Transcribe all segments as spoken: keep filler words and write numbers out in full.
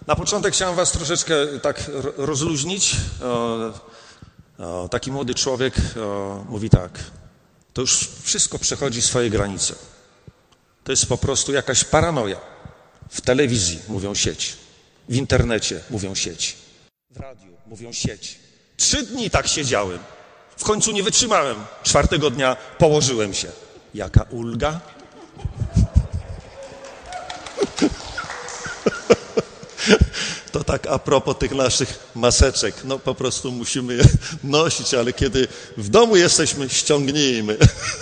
Na początek chciałem was troszeczkę tak rozluźnić. Taki młody człowiek mówi tak, to już wszystko przechodzi swoje granice. To jest po prostu jakaś paranoja. W telewizji mówią sieć, w internecie mówią sieć, w radiu mówią sieć. Trzy dni tak siedziałem. W końcu nie wytrzymałem. Czwartego dnia położyłem się. Jaka ulga? To tak a propos tych naszych maseczek. No po prostu musimy je nosić, ale kiedy w domu jesteśmy, ściągnijmy.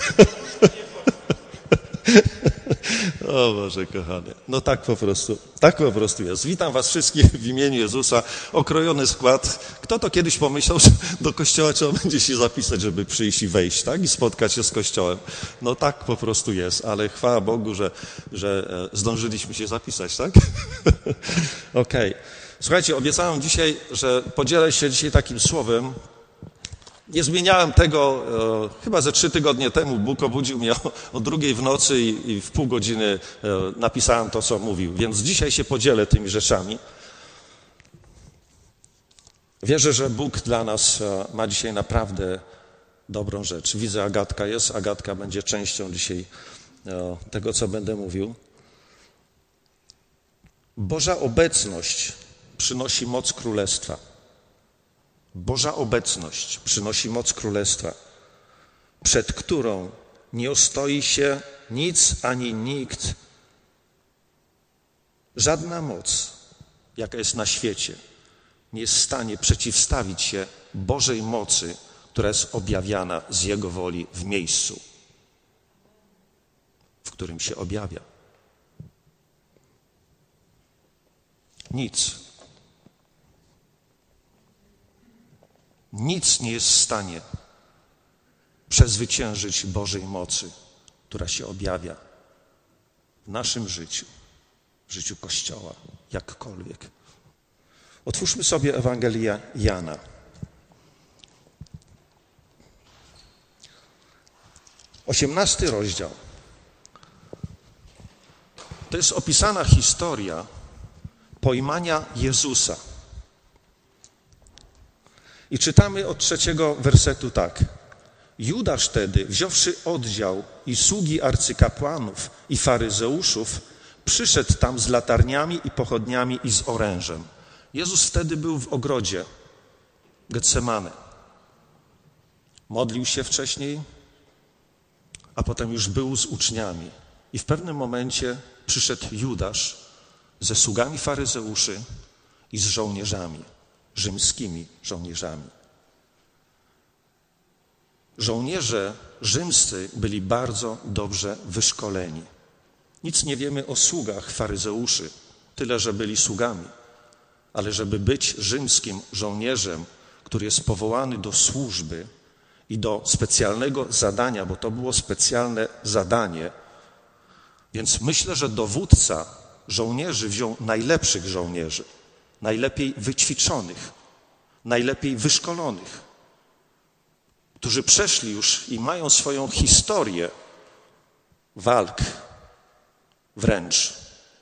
O Boże kochany. No tak po prostu, tak po prostu jest. Witam was wszystkich w imieniu Jezusa. Okrojony skład. Kto to kiedyś pomyślał, że do kościoła trzeba będzie się zapisać, żeby przyjść i wejść, tak? I spotkać się z kościołem. No tak po prostu jest, ale chwała Bogu, że, że zdążyliśmy się zapisać, tak? Okej. Okay. Słuchajcie, obiecałem dzisiaj, że podzielę się dzisiaj takim słowem. Nie zmieniałem tego, e, chyba ze trzy tygodnie temu Bóg obudził mnie o, o drugiej w nocy i, i w pół godziny e, napisałem to, co mówił. Więc dzisiaj się podzielę tymi rzeczami. Wierzę, że Bóg dla nas e, ma dzisiaj naprawdę dobrą rzecz. Widzę, Agatka jest. Agatka będzie częścią dzisiaj e, tego, co będę mówił. Boża obecność przynosi moc królestwa. Boża obecność przynosi moc królestwa, przed którą nie ostoi się nic ani nikt, żadna moc, jaka jest na świecie, nie jest w stanie przeciwstawić się Bożej mocy, która jest objawiana z Jego woli w miejscu, w którym się objawia. Nic. Nic nie jest w stanie przezwyciężyć Bożej mocy, która się objawia w naszym życiu, w życiu Kościoła, jakkolwiek. Otwórzmy sobie Ewangelię Jana. Osiemnasty rozdział. To jest opisana historia pojmania Jezusa. I czytamy od trzeciego wersetu tak. Judasz tedy, wziąwszy oddział i sługi arcykapłanów i faryzeuszów, przyszedł tam z latarniami i pochodniami i z orężem. Jezus wtedy był w ogrodzie Getsemane. Modlił się wcześniej, a potem już był z uczniami. I w pewnym momencie przyszedł Judasz ze sługami faryzeuszy i z żołnierzami. Rzymskimi żołnierzami. Żołnierze rzymscy byli bardzo dobrze wyszkoleni. Nic nie wiemy o sługach faryzeuszy, tyle, że byli sługami. Ale żeby być rzymskim żołnierzem, który jest powołany do służby i do specjalnego zadania, bo to było specjalne zadanie, więc myślę, że dowódca żołnierzy wziął najlepszych żołnierzy. Najlepiej wyćwiczonych, najlepiej wyszkolonych, którzy przeszli już i mają swoją historię walk wręcz,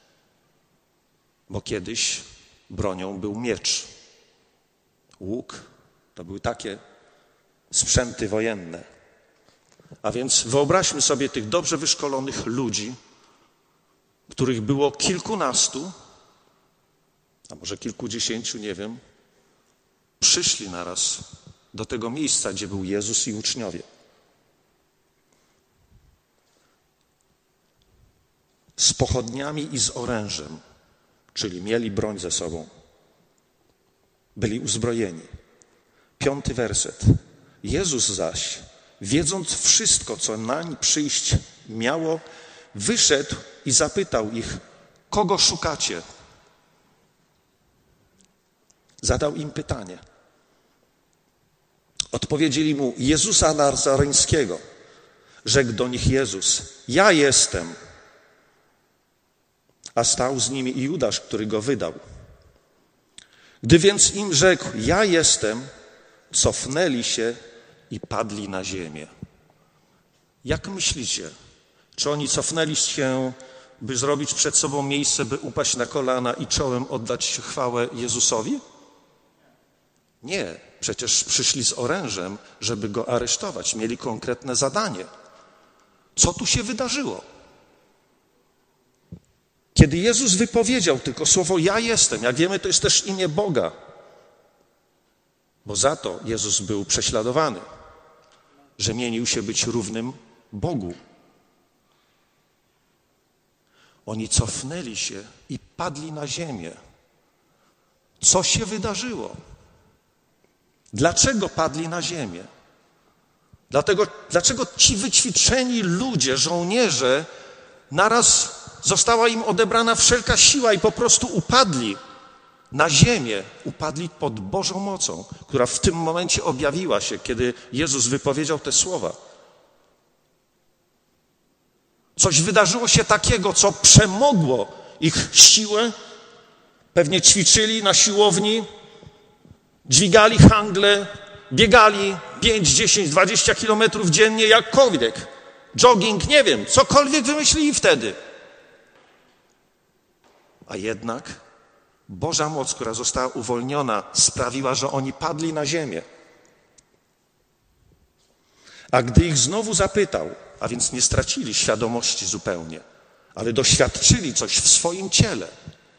bo kiedyś bronią był miecz, łuk, to były takie sprzęty wojenne. A więc wyobraźmy sobie tych dobrze wyszkolonych ludzi, których było kilkunastu, a może kilkudziesięciu, nie wiem, przyszli naraz do tego miejsca, gdzie był Jezus i uczniowie. Z pochodniami i z orężem, czyli mieli broń ze sobą. Byli uzbrojeni. Piąty werset. Jezus zaś, wiedząc wszystko, co nań przyjść miało, wyszedł i zapytał ich, kogo szukacie? Zadał im pytanie. Odpowiedzieli mu, Jezusa Nazareńskiego. Rzekł do nich Jezus, ja jestem. A stał z nimi i Judasz, który go wydał. Gdy więc im rzekł, ja jestem, cofnęli się i padli na ziemię. Jak myślicie, czy oni cofnęli się by zrobić przed sobą miejsce, by upaść na kolana i czołem oddać chwałę Jezusowi? Nie, przecież przyszli z orężem, żeby go aresztować. Mieli konkretne zadanie. Co tu się wydarzyło? Kiedy Jezus wypowiedział tylko słowo ja jestem, jak wiemy, to jest też imię Boga, bo za to Jezus był prześladowany, że mienił się być równym Bogu. Oni cofnęli się i padli na ziemię. Co się wydarzyło? Dlaczego padli na ziemię? Dlatego, dlaczego ci wyćwiczeni ludzie, żołnierze, naraz została im odebrana wszelka siła i po prostu upadli na ziemię, upadli pod Bożą mocą, która w tym momencie objawiła się, kiedy Jezus wypowiedział te słowa. Coś wydarzyło się takiego, co przemogło ich siłę. Pewnie ćwiczyli na siłowni, dźwigali handle, biegali pięć, dziesięć, dwadzieścia kilometrów dziennie, jakkolwiek. Jogging, nie wiem, cokolwiek wymyślili wtedy. A jednak Boża moc, która została uwolniona, sprawiła, że oni padli na ziemię. A gdy ich znowu zapytał, a więc nie stracili świadomości zupełnie, ale doświadczyli coś w swoim ciele.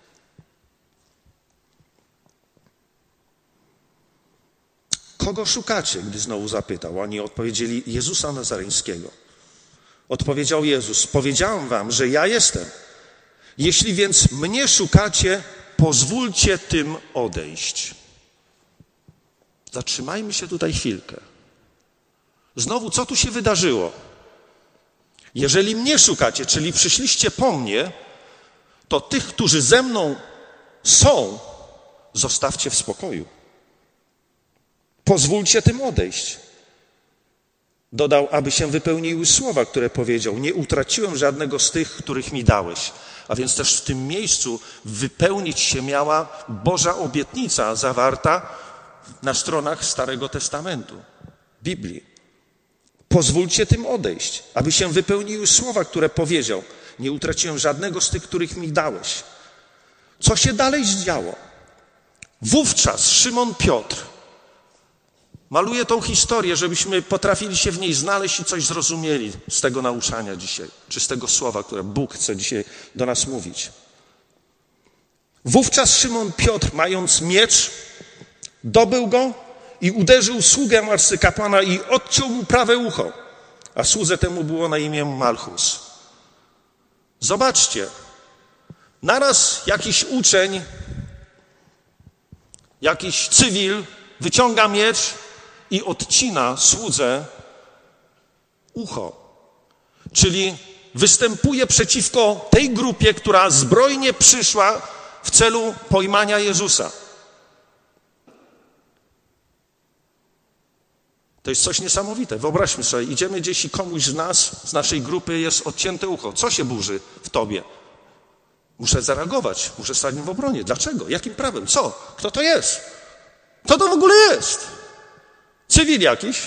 Kogo szukacie? Gdy znowu zapytał. Oni odpowiedzieli Jezusa Nazareńskiego. Odpowiedział Jezus, powiedziałem wam, że ja jestem. Jeśli więc mnie szukacie, pozwólcie tym odejść. Zatrzymajmy się tutaj chwilkę. Znowu, co tu się wydarzyło? Jeżeli mnie szukacie, czyli przyszliście po mnie, to tych, którzy ze mną są, zostawcie w spokoju. Pozwólcie tym odejść. Dodał, aby się wypełniły słowa, które powiedział. Nie utraciłem żadnego z tych, których mi dałeś. A więc też w tym miejscu wypełnić się miała Boża obietnica zawarta na stronach Starego Testamentu, Biblii. Pozwólcie tym odejść, aby się wypełniły słowa, które powiedział. Nie utraciłem żadnego z tych, których mi dałeś. Co się dalej zdziało? Wówczas Szymon Piotr maluje tą historię, żebyśmy potrafili się w niej znaleźć i coś zrozumieli z tego nauczania dzisiaj, czy z tego słowa, które Bóg chce dzisiaj do nas mówić. Wówczas Szymon Piotr, mając miecz, dobył go i uderzył sługę arcykapłana i odciął mu prawe ucho, a słudze temu było na imię Malchus. Zobaczcie, naraz jakiś uczeń, jakiś cywil wyciąga miecz i odcina słudze ucho. Czyli występuje przeciwko tej grupie, która zbrojnie przyszła w celu pojmania Jezusa. To jest coś niesamowite. Wyobraźmy sobie, idziemy gdzieś i komuś z nas, z naszej grupy jest odcięte ucho. Co się burzy w tobie? Muszę zareagować, muszę stać w obronie. Dlaczego? Jakim prawem? Co? Kto to jest? Kto to w ogóle jest? Cywil jakiś?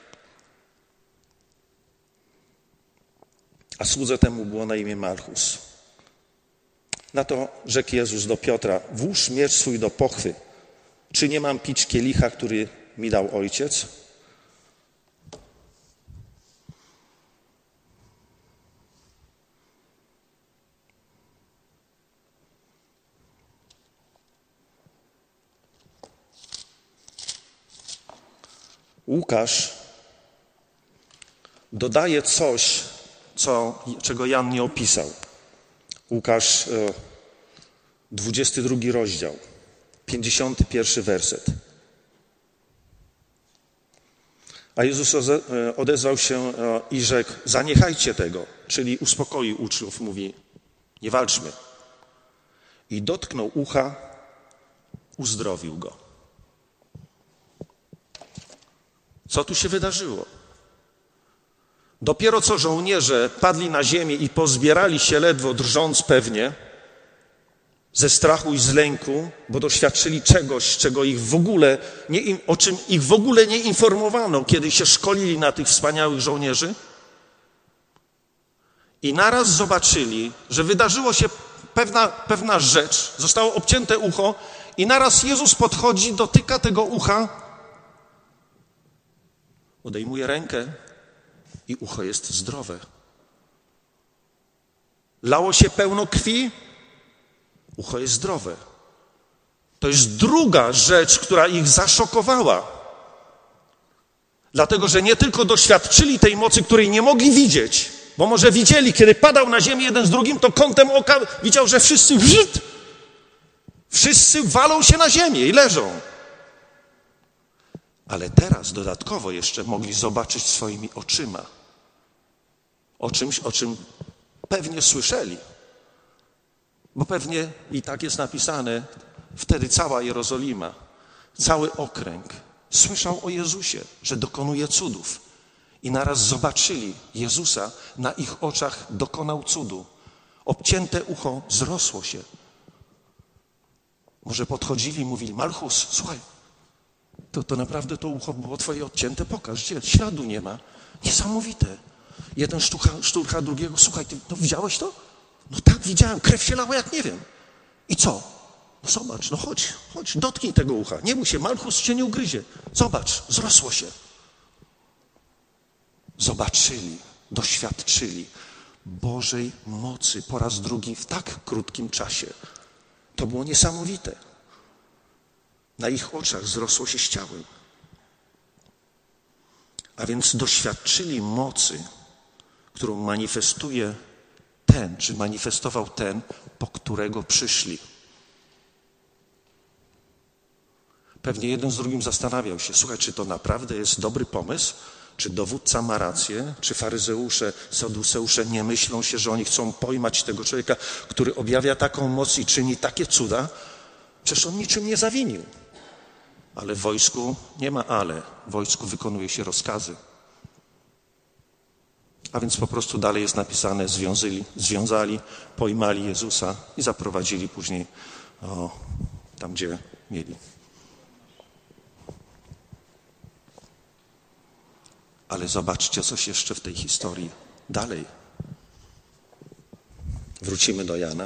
A słudze temu było na imię Malchus. Na to rzekł Jezus do Piotra, włóż miecz swój do pochwy. Czy nie mam pić kielicha, który mi dał Ojciec? Łukasz dodaje coś, co, czego Jan nie opisał. Łukasz, dwudziesty drugi rozdział, pięćdziesiąty pierwszy werset. A Jezus odezwał się i rzekł, zaniechajcie tego, czyli uspokoił uczniów, mówi, nie walczmy. I dotknął ucha, uzdrowił go. Co tu się wydarzyło? Dopiero co żołnierze padli na ziemię i pozbierali się ledwo, drżąc pewnie, ze strachu i z lęku, bo doświadczyli czegoś, czego ich w ogóle nie, o czym ich w ogóle nie informowano, kiedy się szkolili na tych wspaniałych żołnierzy. I naraz zobaczyli, że wydarzyło się pewna, pewna rzecz, zostało obcięte ucho i naraz Jezus podchodzi, dotyka tego ucha, odejmuje rękę i ucho jest zdrowe. Lało się pełno krwi, ucho jest zdrowe. To jest druga rzecz, która ich zaszokowała. Dlatego, że nie tylko doświadczyli tej mocy, której nie mogli widzieć, bo może widzieli, kiedy padał na ziemię jeden z drugim, to kątem oka widział, że wszyscy wrzut, wszyscy walą się na ziemię i leżą. Ale teraz dodatkowo jeszcze mogli zobaczyć swoimi oczyma. O czymś, o czym pewnie słyszeli. Bo pewnie i tak jest napisane, wtedy cała Jerozolima, cały okręg słyszał o Jezusie, że dokonuje cudów. I naraz zobaczyli Jezusa, na ich oczach dokonał cudu. Obcięte ucho zrosło się. Może podchodzili i mówili, Malchus, słuchaj, to, to naprawdę to ucho było twoje odcięte, pokaż, gdzie? Śladu nie ma. Niesamowite. Jeden szturcha, szturcha drugiego, słuchaj, ty no, widziałeś to? No tak, widziałem, krew się lała jak nie wiem. I co? No zobacz, no chodź, chodź, dotknij tego ucha. Nie bój się, Malchus cię nie ugryzie. Zobacz, zrosło się. Zobaczyli, doświadczyli Bożej mocy po raz drugi w tak krótkim czasie. To było niesamowite. Na ich oczach zrosło się z ciałem. A więc doświadczyli mocy, którą manifestuje ten, czy manifestował ten, po którego przyszli. Pewnie jeden z drugim zastanawiał się, słuchaj, czy to naprawdę jest dobry pomysł, czy dowódca ma rację, czy faryzeusze, saduceusze nie myślą się, że oni chcą pojmać tego człowieka, który objawia taką moc i czyni takie cuda. Przecież on niczym nie zawinił. Ale w wojsku nie ma ale. W wojsku wykonuje się rozkazy. A więc po prostu dalej jest napisane, związali, związali pojmali Jezusa i zaprowadzili później o, tam, gdzie mieli. Ale zobaczcie coś jeszcze w tej historii. Dalej. Wrócimy do Jana.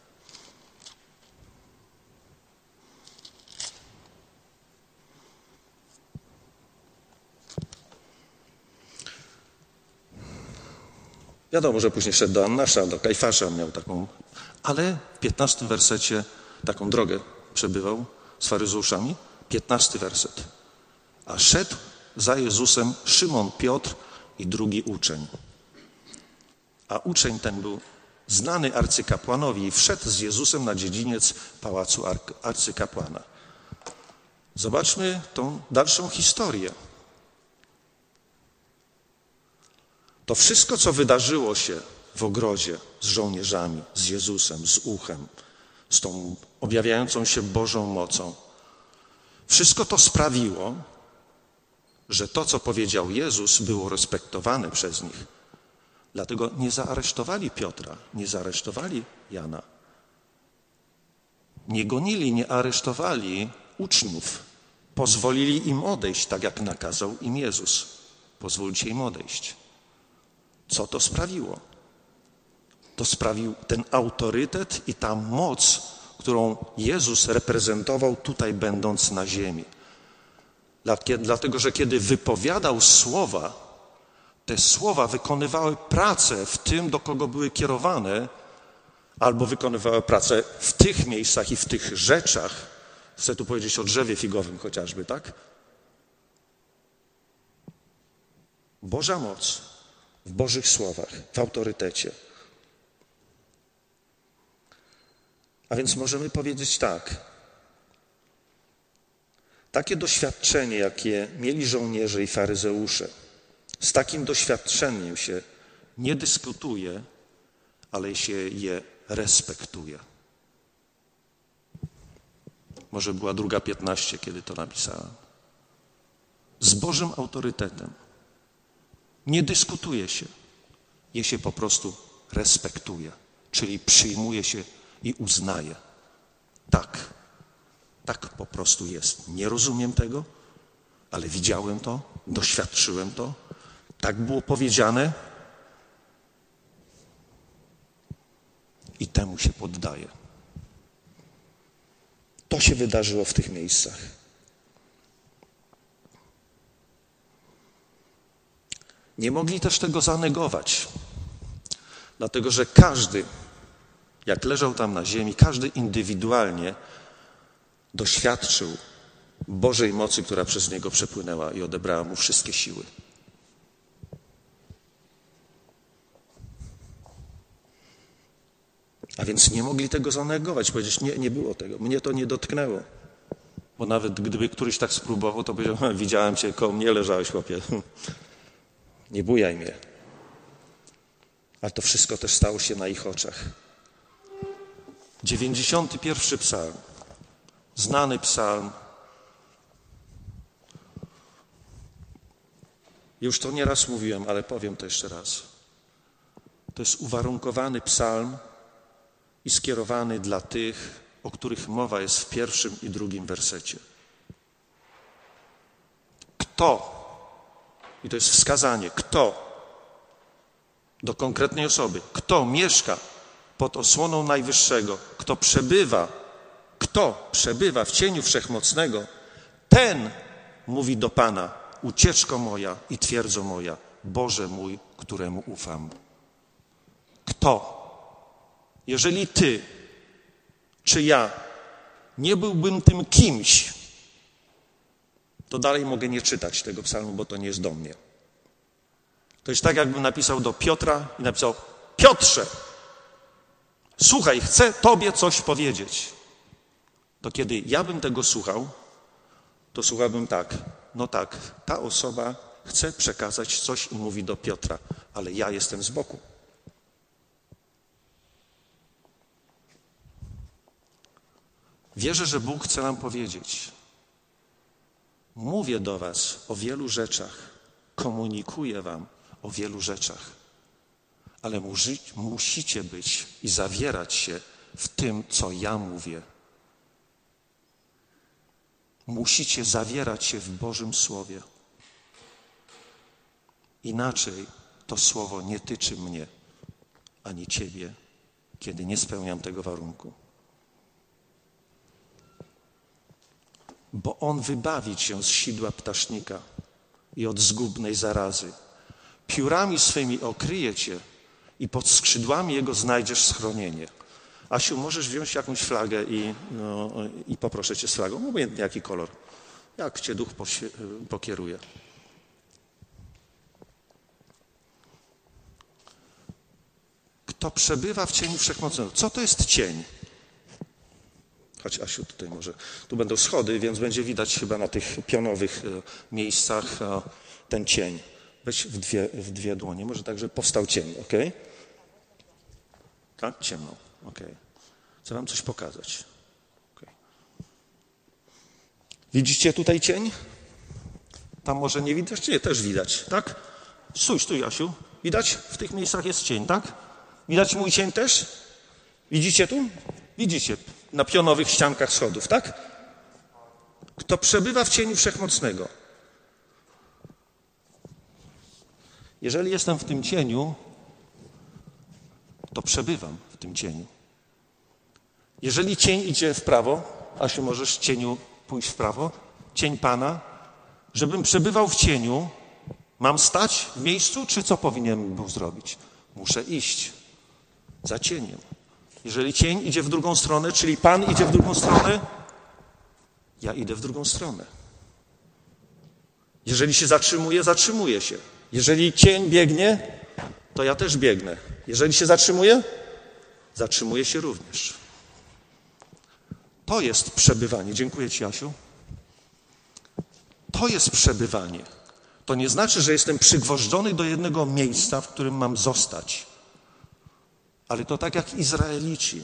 Wiadomo, że później szedł do Annasza, do Kajfasza, miał taką, ale w piętnastym wersecie taką drogę przebywał z faryzeuszami. Piętnasty werset. A szedł za Jezusem Szymon Piotr i drugi uczeń. A uczeń ten był znany arcykapłanowi i wszedł z Jezusem na dziedziniec pałacu arcykapłana. Zobaczmy tą dalszą historię. To wszystko, co wydarzyło się w ogrodzie z żołnierzami, z Jezusem, z uchem, z tą objawiającą się Bożą mocą, wszystko to sprawiło, że to, co powiedział Jezus, było respektowane przez nich. Dlatego nie zaaresztowali Piotra, nie zaaresztowali Jana. Nie gonili, nie aresztowali uczniów. Pozwolili im odejść, tak jak nakazał im Jezus. Pozwólcie im odejść. Co to sprawiło? To sprawił ten autorytet i ta moc, którą Jezus reprezentował tutaj, będąc na ziemi. Dlatego, że kiedy wypowiadał słowa, te słowa wykonywały pracę w tym, do kogo były kierowane, albo wykonywały pracę w tych miejscach i w tych rzeczach. Chcę tu powiedzieć o drzewie figowym chociażby, tak? Boża moc w Bożych słowach, w autorytecie. A więc możemy powiedzieć tak. Takie doświadczenie, jakie mieli żołnierze i faryzeusze, z takim doświadczeniem się nie dyskutuje, ale się je respektuje. Może była druga piętnaście, kiedy to napisałem. Z Bożym autorytetem. Nie dyskutuje się, je się po prostu respektuje, czyli przyjmuje się i uznaje. Tak, tak po prostu jest. Nie rozumiem tego, ale widziałem to, doświadczyłem to, tak było powiedziane wydaje. To się wydarzyło w tych miejscach. Nie mogli też tego zanegować, dlatego że każdy, jak leżał tam na ziemi, każdy indywidualnie doświadczył Bożej mocy, która przez niego przepłynęła i odebrała mu wszystkie siły. A więc nie mogli tego zanegować, powiedzieć, nie, nie było tego, mnie to nie dotknęło. Bo nawet gdyby któryś tak spróbował, to powiedział, widziałem cię, koło mnie leżałeś, chłopie. Nie bujaj mnie. Ale to wszystko też stało się na ich oczach. dziewięćdziesiąty pierwszy psalm. Znany psalm. Już to nieraz mówiłem, ale powiem to jeszcze raz. To jest uwarunkowany psalm i skierowany dla tych, o których mowa jest w pierwszym i drugim wersecie. Kto, i to jest wskazanie, kto do konkretnej osoby, kto mieszka pod osłoną Najwyższego, kto przebywa, kto przebywa w cieniu Wszechmocnego, ten mówi do Pana, ucieczko moja i twierdzo moja, Boże mój, któremu ufam. Kto? Jeżeli ty czy ja nie byłbym tym kimś, to dalej mogę nie czytać tego psalmu, bo to nie jest do mnie. To jest tak, jakbym napisał do Piotra i napisał, Piotrze, słuchaj, chcę tobie coś powiedzieć. To kiedy ja bym tego słuchał, to słuchałbym tak, no tak, ta osoba chce przekazać coś i mówi do Piotra, ale ja jestem z boku. Wierzę, że Bóg chce nam powiedzieć, mówię do was o wielu rzeczach, komunikuję wam o wielu rzeczach, ale musicie być i zawierać się w tym, co ja mówię. Musicie zawierać się w Bożym Słowie. Inaczej to Słowo nie tyczy mnie, ani ciebie, kiedy nie spełniam tego warunku. Bo On wybawi cię z sidła ptasznika i od zgubnej zarazy. Piórami swymi okryje cię i pod skrzydłami Jego znajdziesz schronienie. Asiu, możesz wziąć jakąś flagę i, no, i poproszę cię z flagą, obojętnie jaki kolor, jak cię Duch pokieruje. Kto przebywa w cieniu Wszechmocnego. Co to jest cień? Chodź, Asiu, tutaj może. Tu będą schody, więc będzie widać chyba na tych pionowych miejscach ten cień. Weź w dwie, w dwie dłonie. Może tak, żeby powstał cień, ok? Tak? Ciemno, ok. Chcę wam coś pokazać. Okay. Widzicie tutaj cień? Tam może nie widać? Czy nie? Też widać, tak? Stój, stój, Asiu. Widać? W tych miejscach jest cień, tak? Widać mój cień też? Widzicie tu? Widzicie. Na pionowych ściankach schodów, tak? Kto przebywa w cieniu Wszechmocnego. Jeżeli jestem w tym cieniu, to przebywam w tym cieniu. Jeżeli cień idzie w prawo, Asiu, możesz cieniu pójść w prawo, cień Pana, żebym przebywał w cieniu, mam stać w miejscu, czy co powinienem był zrobić? Muszę iść za cieniem. Jeżeli cień idzie w drugą stronę, czyli Pan idzie w drugą stronę, ja idę w drugą stronę. Jeżeli się zatrzymuje, zatrzymuję się. Jeżeli cień biegnie, to ja też biegnę. Jeżeli się zatrzymuje, zatrzymuję się również. To jest przebywanie. Dziękuję ci, Asiu. To jest przebywanie. To nie znaczy, że jestem przygwożdżony do jednego miejsca, w którym mam zostać. Ale to tak jak Izraelici.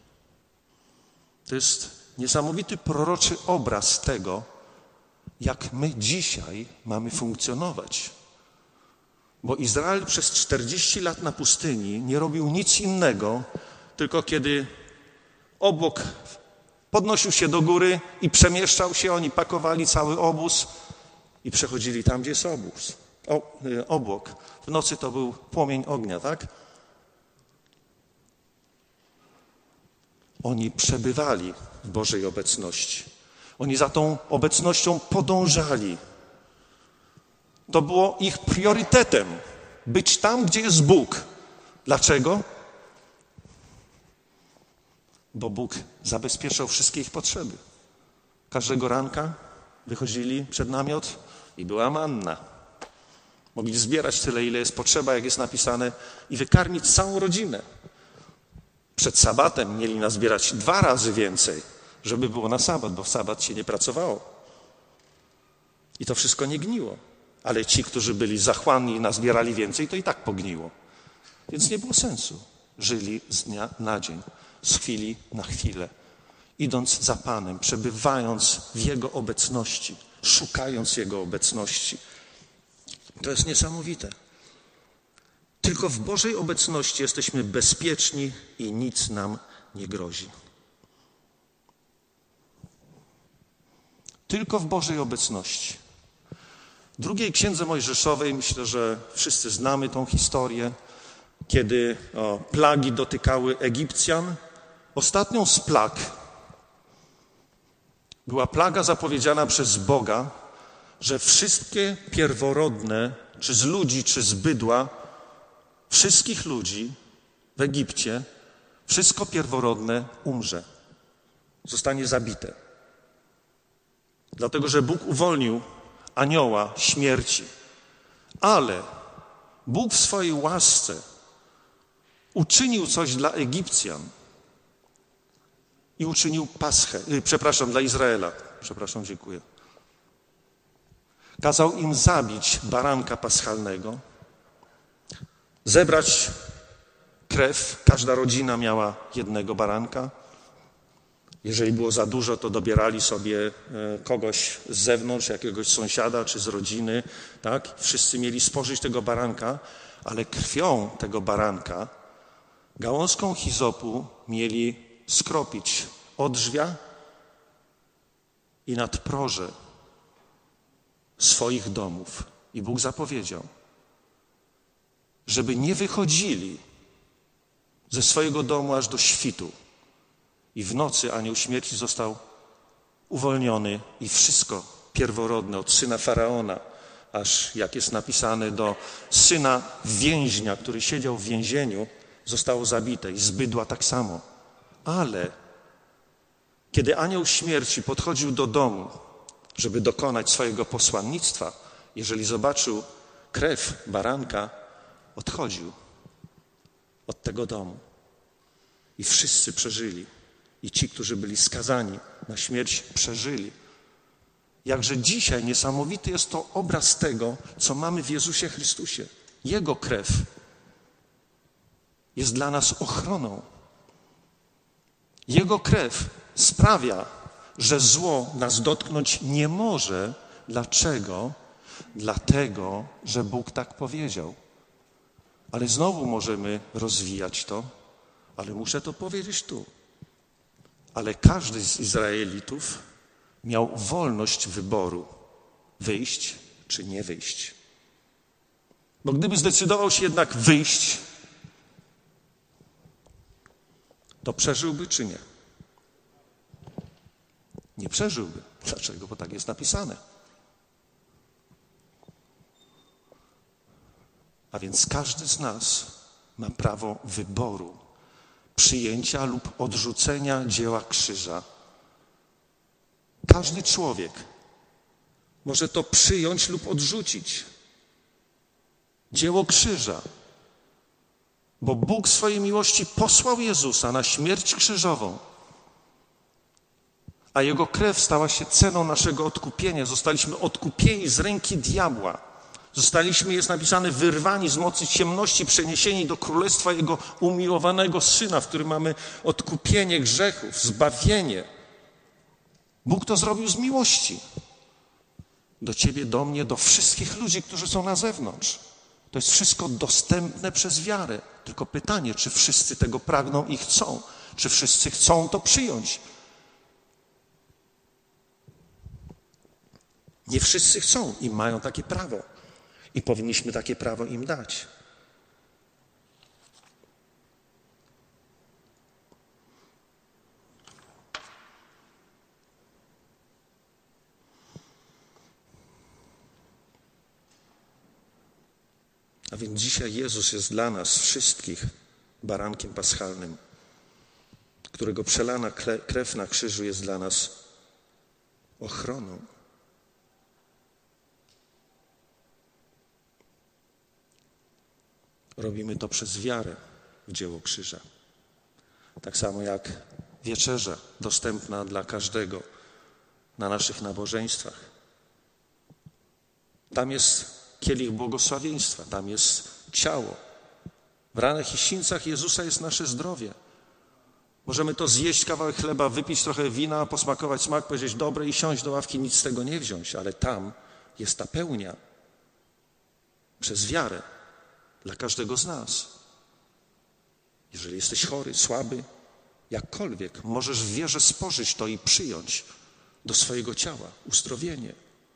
To jest niesamowity proroczy obraz tego, jak my dzisiaj mamy funkcjonować. Bo Izrael przez czterdzieści lat na pustyni nie robił nic innego, tylko kiedy obłok podnosił się do góry i przemieszczał się, oni pakowali cały obóz i przechodzili tam, gdzie jest obóz. O, obłok. W nocy to był płomień ognia, tak? Oni przebywali w Bożej obecności. Oni za tą obecnością podążali. To było ich priorytetem. Być tam, gdzie jest Bóg. Dlaczego? Bo Bóg zabezpieczał wszystkie ich potrzeby. Każdego ranka wychodzili przed namiot i była manna. Mogli zbierać tyle, ile jest potrzeba, jak jest napisane, i wykarmić całą rodzinę. Przed sabatem mieli nazbierać dwa razy więcej, żeby było na sabat, bo w sabat się nie pracowało. I to wszystko nie gniło. Ale ci, którzy byli zachłanni i nazbierali więcej, to i tak pogniło. Więc nie było sensu. Żyli z dnia na dzień, z chwili na chwilę, idąc za Panem, przebywając w Jego obecności, szukając Jego obecności. To jest niesamowite. Tylko w Bożej obecności jesteśmy bezpieczni i nic nam nie grozi. Tylko w Bożej obecności. W drugiej Księdze Mojżeszowej, myślę, że wszyscy znamy tą historię, kiedy o, plagi dotykały Egipcjan. Ostatnią z plag była plaga zapowiedziana przez Boga, że wszystkie pierworodne, czy z ludzi, czy z bydła, wszystkich ludzi w Egipcie, wszystko pierworodne umrze. Zostanie zabite. Dlatego, że Bóg uwolnił anioła śmierci. Ale Bóg w swojej łasce uczynił coś dla Egipcjan i uczynił Paschę, yy, przepraszam, dla Izraela. Przepraszam, dziękuję. Kazał im zabić baranka paschalnego, zebrać krew. Każda rodzina miała jednego baranka. Jeżeli było za dużo, to dobierali sobie kogoś z zewnątrz, jakiegoś sąsiada czy z rodziny. Tak? Wszyscy mieli spożyć tego baranka, ale krwią tego baranka, gałązką hizopu mieli skropić odrzwia i nadproże swoich domów. I Bóg zapowiedział, żeby nie wychodzili ze swojego domu aż do świtu. I w nocy anioł śmierci został uwolniony i wszystko pierworodne od syna Faraona, aż jak jest napisane do syna więźnia, który siedział w więzieniu, zostało zabite i z bydła tak samo. Ale kiedy anioł śmierci podchodził do domu, żeby dokonać swojego posłannictwa, jeżeli zobaczył krew baranka, odchodził od tego domu. I wszyscy przeżyli. I ci, którzy byli skazani na śmierć, przeżyli. Jakże dzisiaj niesamowity jest to obraz tego, co mamy w Jezusie Chrystusie. Jego krew jest dla nas ochroną. Jego krew sprawia, że zło nas dotknąć nie może. Dlaczego? Dlatego, że Bóg tak powiedział. Ale znowu możemy rozwijać to, ale muszę to powiedzieć tu. Ale każdy z Izraelitów miał wolność wyboru, wyjść czy nie wyjść. Bo gdyby zdecydował się jednak wyjść, to przeżyłby czy nie? Nie przeżyłby. Dlaczego? Bo tak jest napisane. A więc każdy z nas ma prawo wyboru, przyjęcia lub odrzucenia dzieła krzyża. Każdy człowiek może to przyjąć lub odrzucić. Dzieło krzyża. Bo Bóg w swojej miłości posłał Jezusa na śmierć krzyżową, a Jego krew stała się ceną naszego odkupienia. Zostaliśmy odkupieni z ręki diabła. Zostaliśmy, jest napisane, wyrwani z mocy ciemności, przeniesieni do królestwa Jego umiłowanego Syna, w którym mamy odkupienie grzechów, zbawienie. Bóg to zrobił z miłości. Do ciebie, do mnie, do wszystkich ludzi, którzy są na zewnątrz. To jest wszystko dostępne przez wiarę. Tylko pytanie, czy wszyscy tego pragną i chcą? Czy wszyscy chcą to przyjąć? Nie wszyscy chcą i mają takie prawo. I powinniśmy takie prawo im dać. A więc dzisiaj Jezus jest dla nas wszystkich barankiem paschalnym, którego przelana krew na krzyżu jest dla nas ochroną. Robimy to przez wiarę w dzieło krzyża. Tak samo jak wieczerza dostępna dla każdego na naszych nabożeństwach. Tam jest kielich błogosławieństwa, tam jest ciało. W ranach i sińcach Jezusa jest nasze zdrowie. Możemy to zjeść kawałek chleba, wypić trochę wina, posmakować smak, powiedzieć dobre i siąść do ławki, nic z tego nie wziąć, ale tam jest ta pełnia przez wiarę dla każdego z nas. Jeżeli jesteś chory, słaby, jakkolwiek, możesz w wierze spożyć to i przyjąć do swojego ciała uzdrowienie.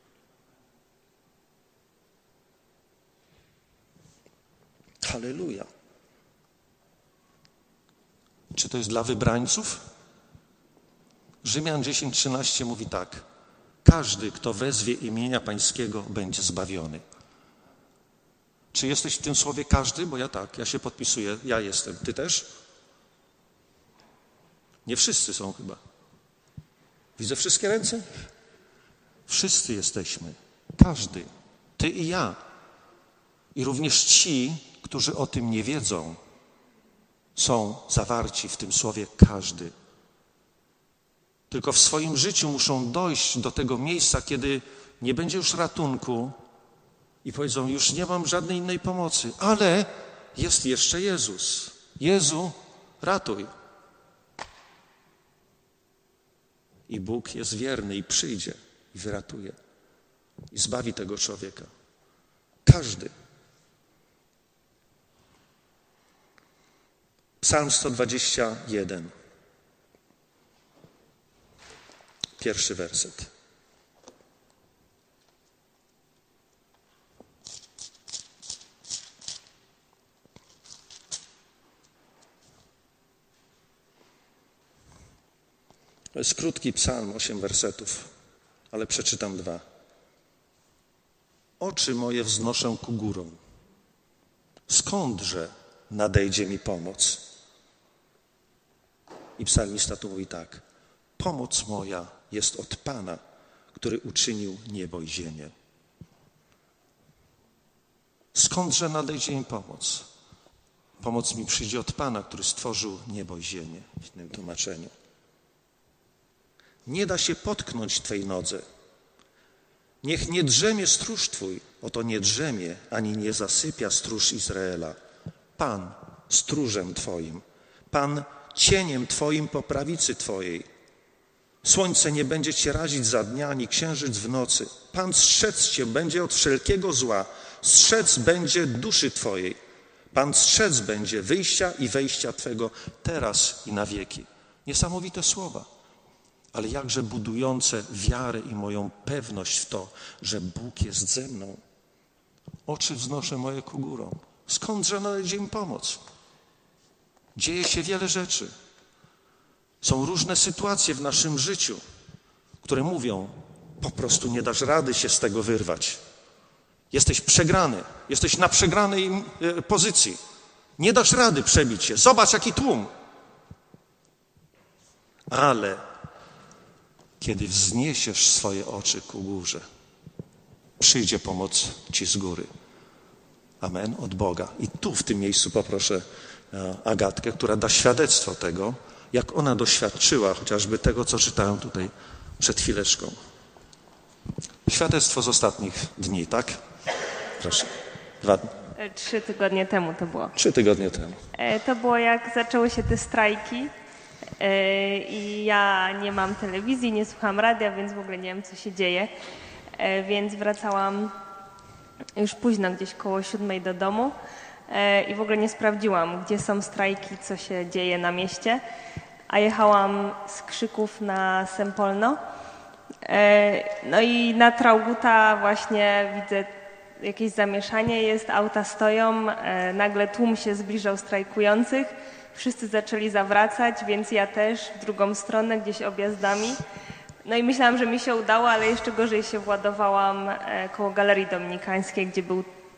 Halleluja. Czy to jest dla wybrańców? Rzymian dziesięć trzynaście mówi tak. Każdy, kto wezwie imienia Pańskiego, będzie zbawiony. Czy jesteś w tym słowie każdy? Bo ja tak, ja się podpisuję, ja jestem. Ty też? Nie wszyscy są chyba. Widzę wszystkie ręce? Wszyscy jesteśmy. Każdy. Ty i ja. I również ci, którzy o tym nie wiedzą, są zawarci w tym słowie każdy. Tylko w swoim życiu muszą dojść do tego miejsca, kiedy nie będzie już ratunku i powiedzą, już nie mam żadnej innej pomocy, ale jest jeszcze Jezus. Jezu, ratuj. I Bóg jest wierny i przyjdzie i wyratuje i zbawi tego człowieka. Każdy. Psalm sto dwadzieścia jeden. Pierwszy werset. To jest krótki psalm, osiem wersetów, ale przeczytam dwa. Oczy moje wznoszę ku górom. Skądże nadejdzie mi pomoc? I psalmista tu mówi tak. Pomoc moja jest od Pana, który uczynił niebo i ziemię. Skądże nadejdzie mi pomoc? Pomoc mi przyjdzie od Pana, który stworzył niebo i ziemię. W innym tłumaczeniu. Nie da się potknąć Twej nodze. Niech nie drzemie stróż Twój. Oto nie drzemie, ani nie zasypia stróż Izraela. Pan stróżem Twoim. Pan cieniem Twoim po prawicy Twojej. Słońce nie będzie Cię razić za dnia, ani księżyc w nocy. Pan strzec Cię będzie od wszelkiego zła. Strzec będzie duszy Twojej. Pan strzec będzie wyjścia i wejścia Twego teraz i na wieki. Niesamowite słowa, ale jakże budujące wiarę i moją pewność w to, że Bóg jest ze mną. Oczy wznoszę moje ku górom. Skądże nadejdzie mi pomoc? Dzieje się wiele rzeczy. Są różne sytuacje w naszym życiu, które mówią, po prostu nie dasz rady się z tego wyrwać. Jesteś przegrany, jesteś na przegranej pozycji. Nie dasz rady przebić się. Zobacz, jaki tłum. Ale kiedy wzniesiesz swoje oczy ku górze, przyjdzie pomoc Ci z góry. Amen, od Boga. I tu w tym miejscu poproszę Agatkę, która da świadectwo tego, jak ona doświadczyła chociażby tego, co czytałem tutaj przed chwileczką. Świadectwo z ostatnich dni, tak? Proszę. Dwa dni. Trzy tygodnie temu to było. Trzy tygodnie temu. To było jak zaczęły się te strajki i ja nie mam telewizji, nie słucham radia, więc w ogóle nie wiem, co się dzieje. Więc wracałam już późno, gdzieś koło siódmej do domu i w ogóle nie sprawdziłam, gdzie są strajki, co się dzieje na mieście. A jechałam z Krzyków na Sempolno. No i na Traugutta właśnie widzę jakieś zamieszanie jest, auta stoją, nagle tłum się zbliżał strajkujących, wszyscy zaczęli zawracać, więc ja też w drugą stronę, gdzieś objazdami. No i myślałam, że mi się udało, ale jeszcze gorzej się władowałam koło Galerii Dominikańskiej, gdzie był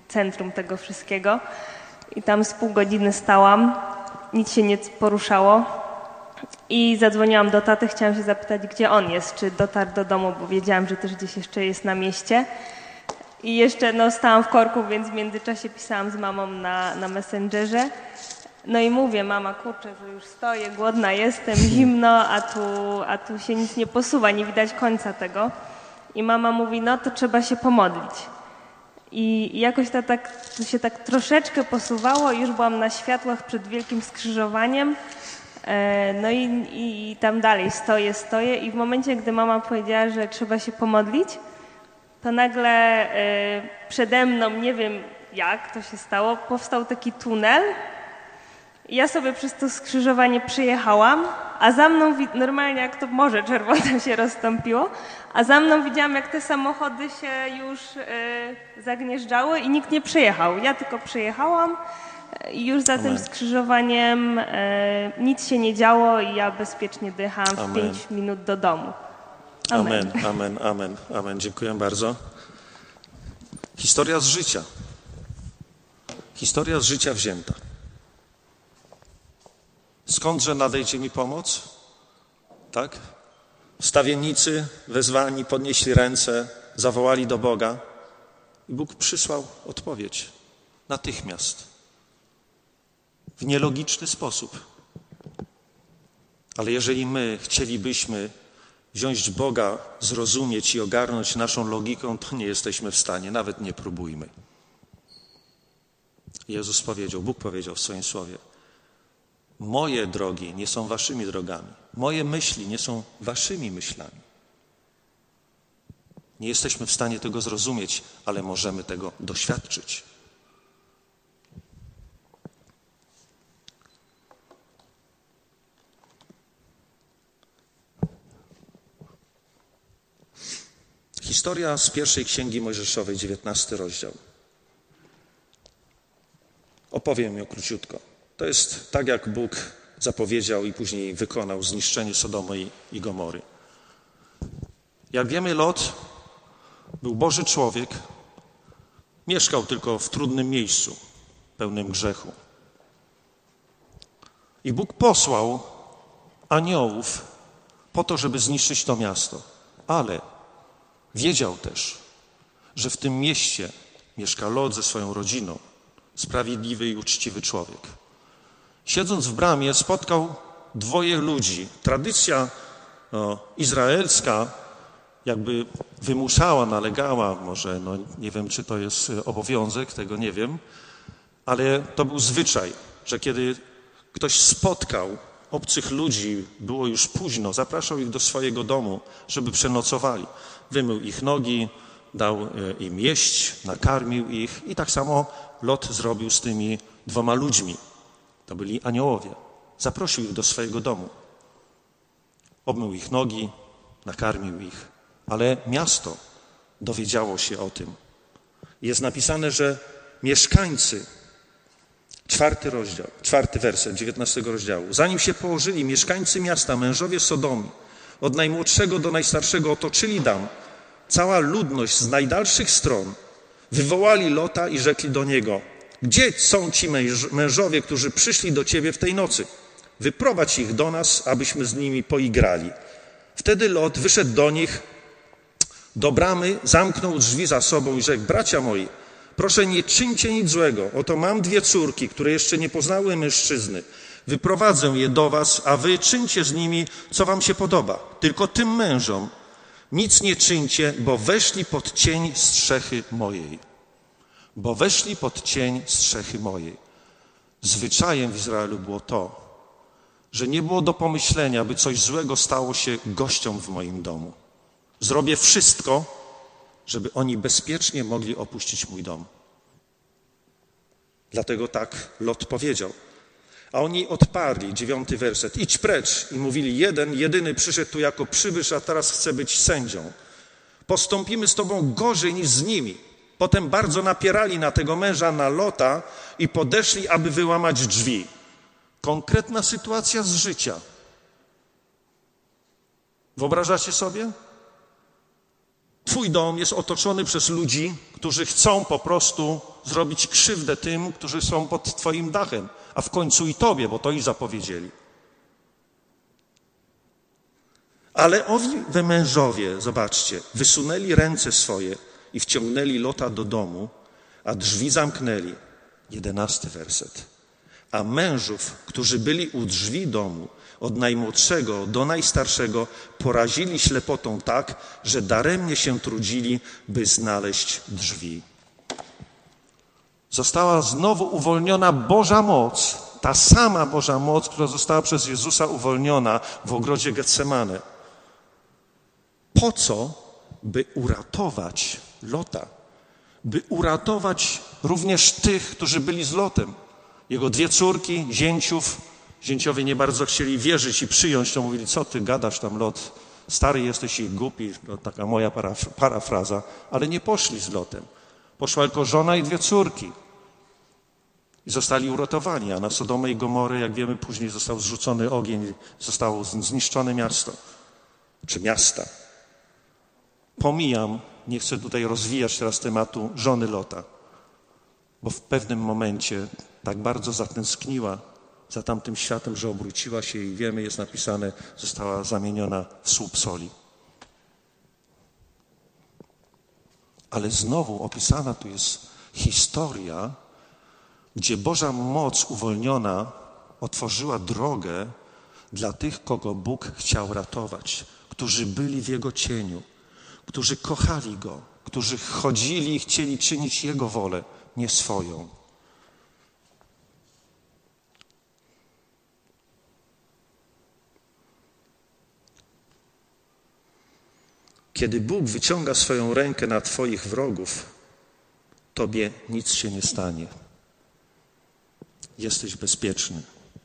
centrum tego wszystkiego. I tam z pół godziny stałam, nic się nie poruszało i zadzwoniłam do taty, chciałam się zapytać, gdzie on jest, czy dotarł do domu, bo wiedziałam, że też gdzieś jeszcze jest na mieście. I jeszcze no, stałam w korku, więc w międzyczasie pisałam z mamą na, na Messengerze. No i mówię, mama, kurczę, że już stoję, głodna jestem, zimno, a tu, a tu się nic nie posuwa, nie widać końca tego. I mama mówi, no to trzeba się pomodlić. I jakoś to, tak, to się tak troszeczkę posuwało i już byłam na światłach przed Wielkim Skrzyżowaniem. No i, i, i tam dalej stoję, stoję i w momencie, gdy mama powiedziała, że trzeba się pomodlić, to nagle przede mną, nie wiem jak to się stało, powstał taki tunel. I ja sobie przez to skrzyżowanie przyjechałam, a za mną, normalnie jak to Morze Czerwone się rozstąpiło, a za mną widziałam, jak te samochody się już y, zagnieżdżały i nikt nie przyjechał. Ja tylko przyjechałam i już za Amen. Tym skrzyżowaniem y, nic się nie działo i ja bezpiecznie dojechałam w pięć minut do domu. Amen, amen, amen, amen. amen. Dziękuję bardzo. Historia z życia. Historia z życia wzięta. Skądże nadejdzie mi pomoc? Tak? Wstawiennicy wezwani podnieśli ręce, zawołali do Boga i Bóg przysłał odpowiedź natychmiast. W nielogiczny sposób. Ale jeżeli my chcielibyśmy wziąć Boga, zrozumieć i ogarnąć naszą logiką, to nie jesteśmy w stanie, nawet nie próbujmy. Jezus powiedział, Bóg powiedział w swoim słowie, moje drogi nie są waszymi drogami. Moje myśli nie są waszymi myślami. Nie jesteśmy w stanie tego zrozumieć, ale możemy tego doświadczyć. Historia z pierwszej Księgi Mojżeszowej, dziewiętnasty rozdział. Opowiem ją króciutko. To jest tak, jak Bóg zapowiedział i później wykonał zniszczenie Sodomy i Gomory. Jak wiemy, Lot był Boży człowiek, mieszkał tylko w trudnym miejscu, pełnym grzechu. I Bóg posłał aniołów po to, żeby zniszczyć to miasto. Ale wiedział też, że w tym mieście mieszka Lot ze swoją rodziną, sprawiedliwy i uczciwy człowiek. Siedząc w bramie spotkał dwoje ludzi. Tradycja no, izraelska jakby wymuszała, nalegała, może no, nie wiem, czy to jest obowiązek, tego nie wiem, ale to był zwyczaj, że kiedy ktoś spotkał obcych ludzi, było już późno, zapraszał ich do swojego domu, żeby przenocowali. Wymył ich nogi, dał im jeść, nakarmił ich i tak samo Lot zrobił z tymi dwoma ludźmi. To byli aniołowie. Zaprosił ich do swojego domu. Obmył ich nogi, nakarmił ich. Ale miasto dowiedziało się o tym. Jest napisane, że mieszkańcy, czwarty rozdział, czwarty werset dziewiętnastego rozdziału, zanim się położyli, mieszkańcy miasta, mężowie Sodomi, od najmłodszego do najstarszego otoczyli dam. Cała ludność z najdalszych stron wywołali Lota i rzekli do niego, gdzie są ci męż, mężowie, którzy przyszli do ciebie w tej nocy? Wyprowadź ich do nas, abyśmy z nimi poigrali. Wtedy Lot wyszedł do nich, do bramy, zamknął drzwi za sobą i rzekł, bracia moi, proszę nie czyńcie nic złego. Oto mam dwie córki, które jeszcze nie poznały mężczyzny. Wyprowadzę je do was, a wy czyńcie z nimi, co wam się podoba. Tylko tym mężom nic nie czyńcie, bo weszli pod cień strzechy mojej. Bo weszli pod cień strzechy mojej. Zwyczajem w Izraelu było to, że nie było do pomyślenia, by coś złego stało się gościom w moim domu. Zrobię wszystko, żeby oni bezpiecznie mogli opuścić mój dom. Dlatego tak Lot powiedział. A oni odparli, dziewiąty werset, idź precz. I mówili, jeden, jedyny przyszedł tu jako przybysz, a teraz chce być sędzią. Postąpimy z tobą gorzej niż z nimi. Potem bardzo napierali na tego męża, na Lota i podeszli, aby wyłamać drzwi. Konkretna sytuacja z życia. Wyobrażacie sobie? twój dom jest otoczony przez ludzi, którzy chcą po prostu zrobić krzywdę tym, którzy są pod twoim dachem, a w końcu i tobie, bo to i zapowiedzieli. Ale owi we mężowie, zobaczcie, wysunęli ręce swoje i wciągnęli Lota do domu, a drzwi zamknęli. Jedenasty werset. A mężów, którzy byli u drzwi domu, od najmłodszego do najstarszego, porazili ślepotą tak, że daremnie się trudzili, by znaleźć drzwi. Została znowu uwolniona Boża moc, ta sama Boża moc, która została przez Jezusa uwolniona w ogrodzie Getsemane. Po co? By uratować Lota. By uratować również tych, którzy byli z Lotem. Jego dwie córki, zięciów. Zięciowie nie bardzo chcieli wierzyć i przyjąć, to mówili, co ty gadasz tam, Lot, stary jesteś i głupi, to taka moja paraf- parafraza, ale nie poszli z Lotem. Poszła tylko żona i dwie córki. I zostali uratowani, a na Sodomę i Gomorę, jak wiemy, później został zrzucony ogień, zostało zniszczone miasto, czy miasta. Pomijam, nie chcę tutaj rozwijać teraz tematu żony Lota, bo w pewnym momencie tak bardzo zatęskniła za tamtym światem, że obróciła się i wiemy, jest napisane, została zamieniona w słup soli. Ale znowu opisana tu jest historia, gdzie Boża moc uwolniona otworzyła drogę dla tych, kogo Bóg chciał ratować, którzy byli w Jego cieniu, którzy kochali Go, którzy chodzili i chcieli czynić Jego wolę, nie swoją. Kiedy Bóg wyciąga swoją rękę na twoich wrogów, tobie nic się nie stanie. Jesteś bezpieczny.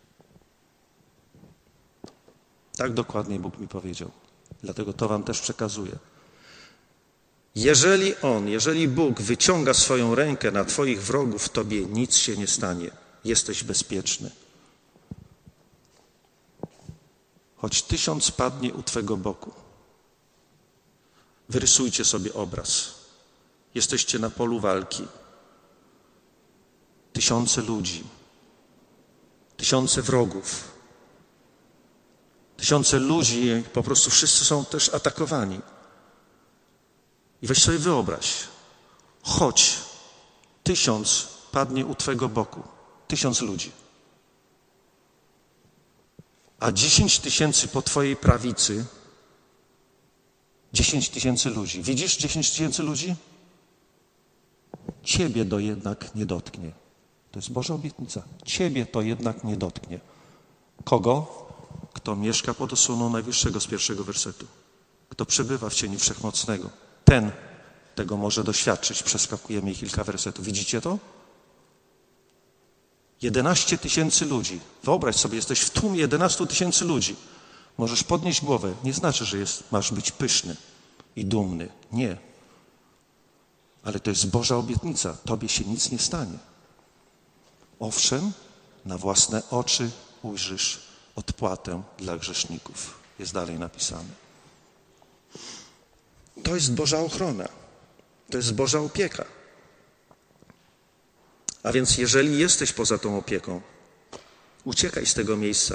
Tak dokładnie Bóg mi powiedział. Dlatego to wam też przekazuję. Jeżeli On, jeżeli Bóg wyciąga swoją rękę na twoich wrogów, tobie nic się nie stanie. Jesteś bezpieczny. Choć tysiąc padnie u twego boku. Wyrysujcie sobie obraz. Jesteście na polu walki. Tysiące ludzi. Tysiące wrogów. Tysiące ludzi, po prostu wszyscy są też atakowani. I weź sobie wyobraź, choć tysiąc padnie u twego boku, tysiąc ludzi, a dziesięć tysięcy po twojej prawicy, dziesięć tysięcy ludzi. Widzisz dziesięć tysięcy ludzi? Ciebie to jednak nie dotknie. To jest Boża obietnica. Ciebie to jednak nie dotknie. Kogo? Kto mieszka pod osłoną Najwyższego z pierwszego wersetu. Kto przebywa w cieniu Wszechmocnego. Ten tego może doświadczyć. Przeskakujemy kilka wersetów. Widzicie to? jedenaście tysięcy ludzi. Wyobraź sobie, jesteś w tłumie jedenastu tysięcy ludzi. Możesz podnieść głowę. Nie znaczy, że jest, masz być pyszny i dumny. Nie. Ale to jest Boża obietnica. Tobie się nic nie stanie. Owszem, na własne oczy ujrzysz odpłatę dla grzeszników. Jest dalej napisane. To jest Boża ochrona. To jest Boża opieka. A więc jeżeli jesteś poza tą opieką, uciekaj z tego miejsca.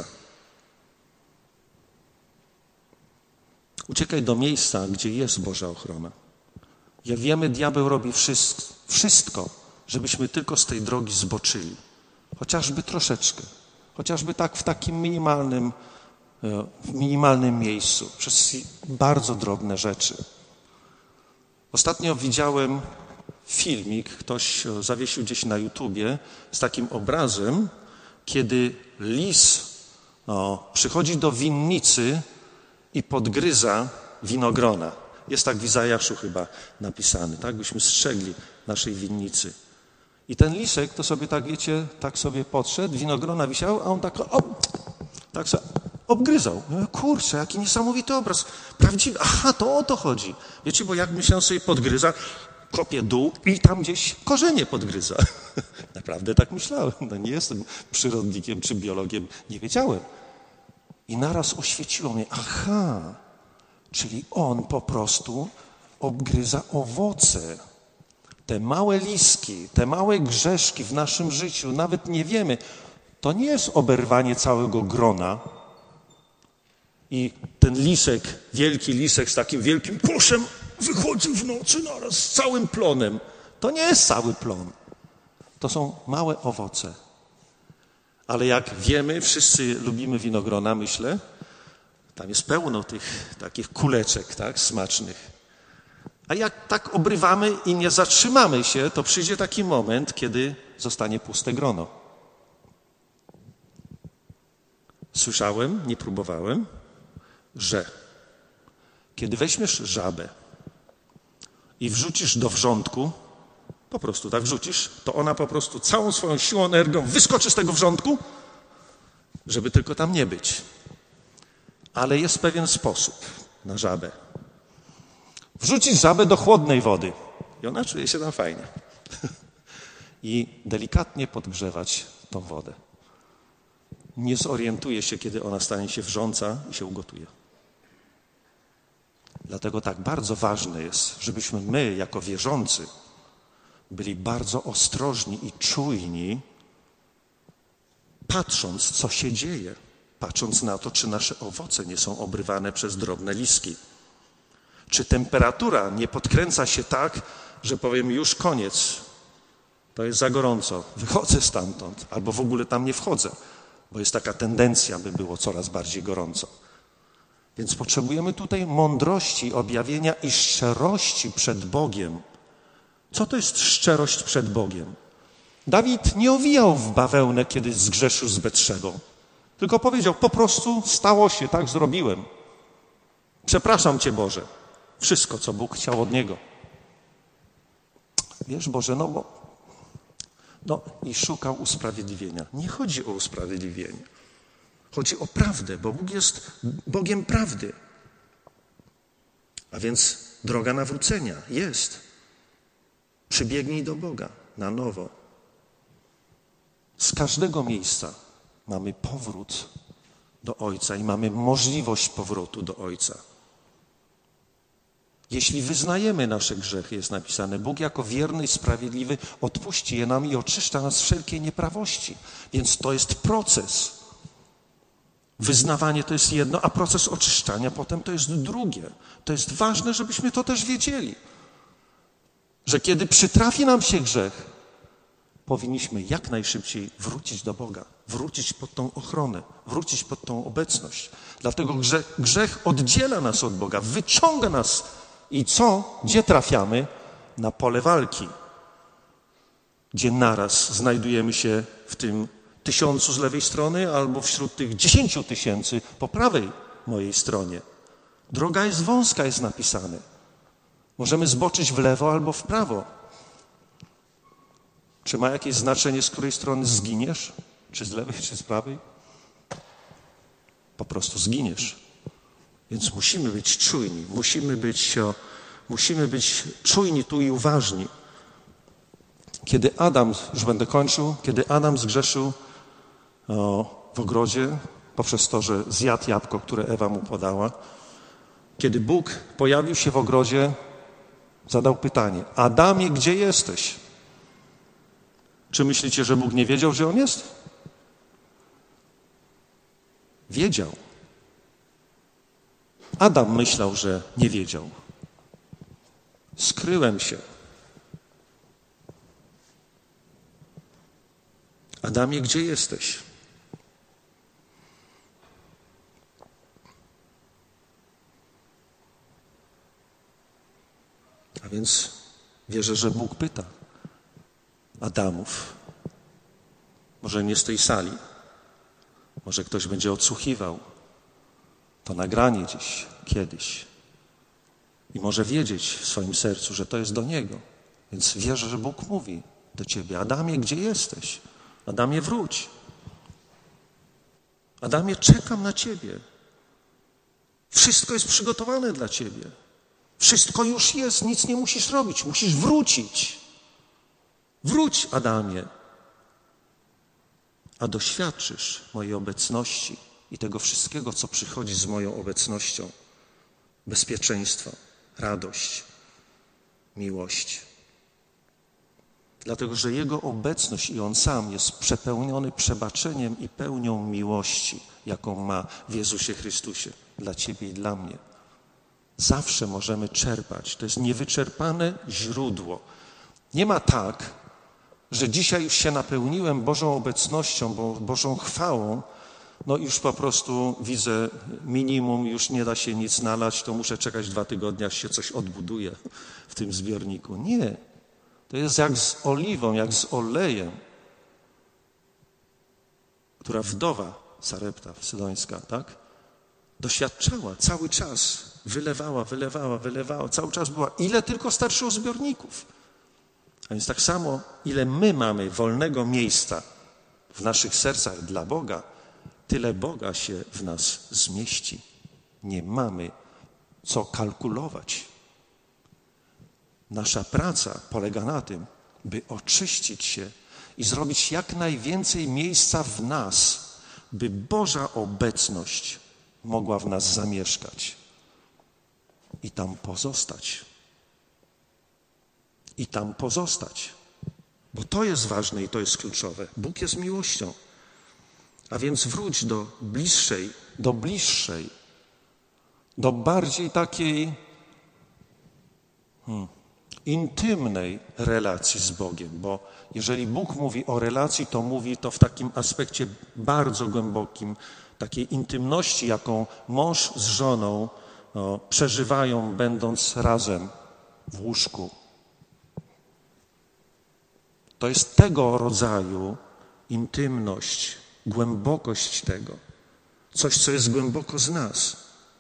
Uciekaj do miejsca, gdzie jest Boża ochrona. Jak wiemy, diabeł robi wszystko, żebyśmy tylko z tej drogi zboczyli. Chociażby troszeczkę. Chociażby tak w takim minimalnym, w minimalnym miejscu. Przez bardzo drobne rzeczy. Ostatnio widziałem filmik, ktoś zawiesił gdzieś na YouTubie z takim obrazem, kiedy lis o, przychodzi do winnicy i podgryza winogrona. Jest tak w Izajaszu chyba napisane, tak? Byśmy strzegli naszej winnicy. I ten lisek, to sobie tak, wiecie, tak sobie podszedł, winogrona wisiały, a on tak, o, tak sobie obgryzał. No, kurczę, jaki niesamowity obraz. Prawdziwy. Aha, to o to chodzi. Wiecie, bo jak myślałem sobie podgryza, kopie dół i tam gdzieś korzenie podgryza. Naprawdę tak myślałem. No, nie jestem przyrodnikiem czy biologiem, nie wiedziałem. I naraz oświeciło mnie, aha, czyli on po prostu obgryza owoce. Te małe listki, te małe grzeszki w naszym życiu, nawet nie wiemy, to nie jest oberwanie całego grona i ten lisek, wielki lisek z takim wielkim koszem wychodzi w nocy naraz z całym plonem. To nie jest cały plon. To są małe owoce. Ale jak wiemy, wszyscy lubimy winogrona, myślę, tam jest pełno tych takich kuleczek, tak, smacznych. A jak tak obrywamy i nie zatrzymamy się, to przyjdzie taki moment, kiedy zostanie puste grono. Słyszałem, nie próbowałem, że kiedy weźmiesz żabę i wrzucisz do wrzątku, po prostu tak wrzucisz, to ona po prostu całą swoją siłą, energią wyskoczy z tego wrzątku, żeby tylko tam nie być. Ale jest pewien sposób na żabę. Wrzucić żabę do chłodnej wody i ona czuje się tam fajnie. I delikatnie podgrzewać tą wodę. Nie zorientuje się, kiedy ona stanie się wrząca i się ugotuje. Dlatego tak bardzo ważne jest, żebyśmy my, jako wierzący, byli bardzo ostrożni i czujni, patrząc, co się dzieje, patrząc na to, czy nasze owoce nie są obrywane przez drobne listki. Czy temperatura nie podkręca się tak, że powiem już koniec, to jest za gorąco, wychodzę stamtąd, albo w ogóle tam nie wchodzę, bo jest taka tendencja, by było coraz bardziej gorąco. Więc potrzebujemy tutaj mądrości, objawienia i szczerości przed Bogiem. Co to jest szczerość przed Bogiem? Dawid nie owijał w bawełnę, kiedy zgrzeszył z Betszebą, tylko powiedział, po prostu stało się, tak zrobiłem. Przepraszam Cię, Boże. Wszystko, co Bóg chciał od niego. Wiesz, Boże, no bo... No i szukał usprawiedliwienia. Nie chodzi o usprawiedliwienie. Chodzi o prawdę, bo Bóg jest Bogiem prawdy. A więc droga nawrócenia jest. Przybiegnij do Boga na nowo. Z każdego miejsca mamy powrót do Ojca i mamy możliwość powrotu do Ojca. Jeśli wyznajemy nasze grzechy, jest napisane, Bóg jako wierny i sprawiedliwy odpuści je nam i oczyszcza nas z wszelkiej nieprawości. Więc to jest proces. Wyznawanie to jest jedno, a proces oczyszczania potem to jest drugie. To jest ważne, żebyśmy to też wiedzieli. Że kiedy przytrafi nam się grzech, powinniśmy jak najszybciej wrócić do Boga, wrócić pod tą ochronę, wrócić pod tą obecność. Dlatego grzech, grzech oddziela nas od Boga, wyciąga nas. I co? Gdzie trafiamy? Na pole walki. Gdzie naraz znajdujemy się w tym tysiącu z lewej strony albo wśród tych dziesięciu tysięcy po prawej mojej stronie. Droga jest wąska, jest napisane. Możemy zboczyć w lewo albo w prawo. Czy ma jakieś znaczenie, z której strony zginiesz? Czy z lewej, czy z prawej? Po prostu zginiesz. Więc musimy być czujni, musimy być, musimy być czujni tu i uważni. Kiedy Adam, już będę kończył, kiedy Adam zgrzeszył o, w ogrodzie poprzez to, że zjadł jabłko, które Ewa mu podała, kiedy Bóg pojawił się w ogrodzie, zadał pytanie, Adamie, gdzie jesteś? Czy myślicie, że Bóg nie wiedział, gdzie on jest? Wiedział. Adam myślał, że nie wiedział. Skryłem się. Adamie, gdzie jesteś? A więc wierzę, że Bóg pyta Adamów. Może nie z tej sali. Może ktoś będzie odsłuchiwał to nagranie gdzieś, kiedyś. I może wiedzieć w swoim sercu, że to jest do Niego. Więc wierzę, że Bóg mówi do ciebie, Adamie, gdzie jesteś? Adamie, wróć. Adamie, czekam na ciebie. Wszystko jest przygotowane dla ciebie. Wszystko już jest, nic nie musisz robić. Musisz wrócić. Wróć, Adamie. A doświadczysz mojej obecności i tego wszystkiego, co przychodzi z moją obecnością. Bezpieczeństwo, radość, miłości. Dlatego, że Jego obecność i On sam jest przepełniony przebaczeniem i pełnią miłości, jaką ma w Jezusie Chrystusie dla ciebie i dla mnie. Zawsze możemy czerpać. To jest niewyczerpane źródło. Nie ma tak, że dzisiaj już się napełniłem Bożą obecnością, Bo, Bożą chwałą, no już po prostu widzę minimum, już nie da się nic nalać, to muszę czekać dwa tygodnie, aż się coś odbuduje w tym zbiorniku. Nie. To jest jak z oliwą, jak z olejem, która wdowa Sarepta Sydońska, tak? Doświadczała cały czas, wylewała, wylewała, wylewała, cały czas była, ile tylko starczyło zbiorników. A więc tak samo, ile my mamy wolnego miejsca w naszych sercach dla Boga, tyle Boga się w nas zmieści. Nie mamy co kalkulować. Nasza praca polega na tym, by oczyścić się i zrobić jak najwięcej miejsca w nas, by Boża obecność mogła w nas zamieszkać i tam pozostać. I tam pozostać. Bo to jest ważne i to jest kluczowe. Bóg jest miłością. A więc wróć do bliższej, do bliższej, do bardziej takiej hmm, intymnej relacji z Bogiem. Bo jeżeli Bóg mówi o relacji, to mówi to w takim aspekcie bardzo głębokim, takiej intymności, jaką mąż z żoną no, przeżywają, będąc razem w łóżku. To jest tego rodzaju intymność, głębokość tego. Coś, co jest głęboko z nas.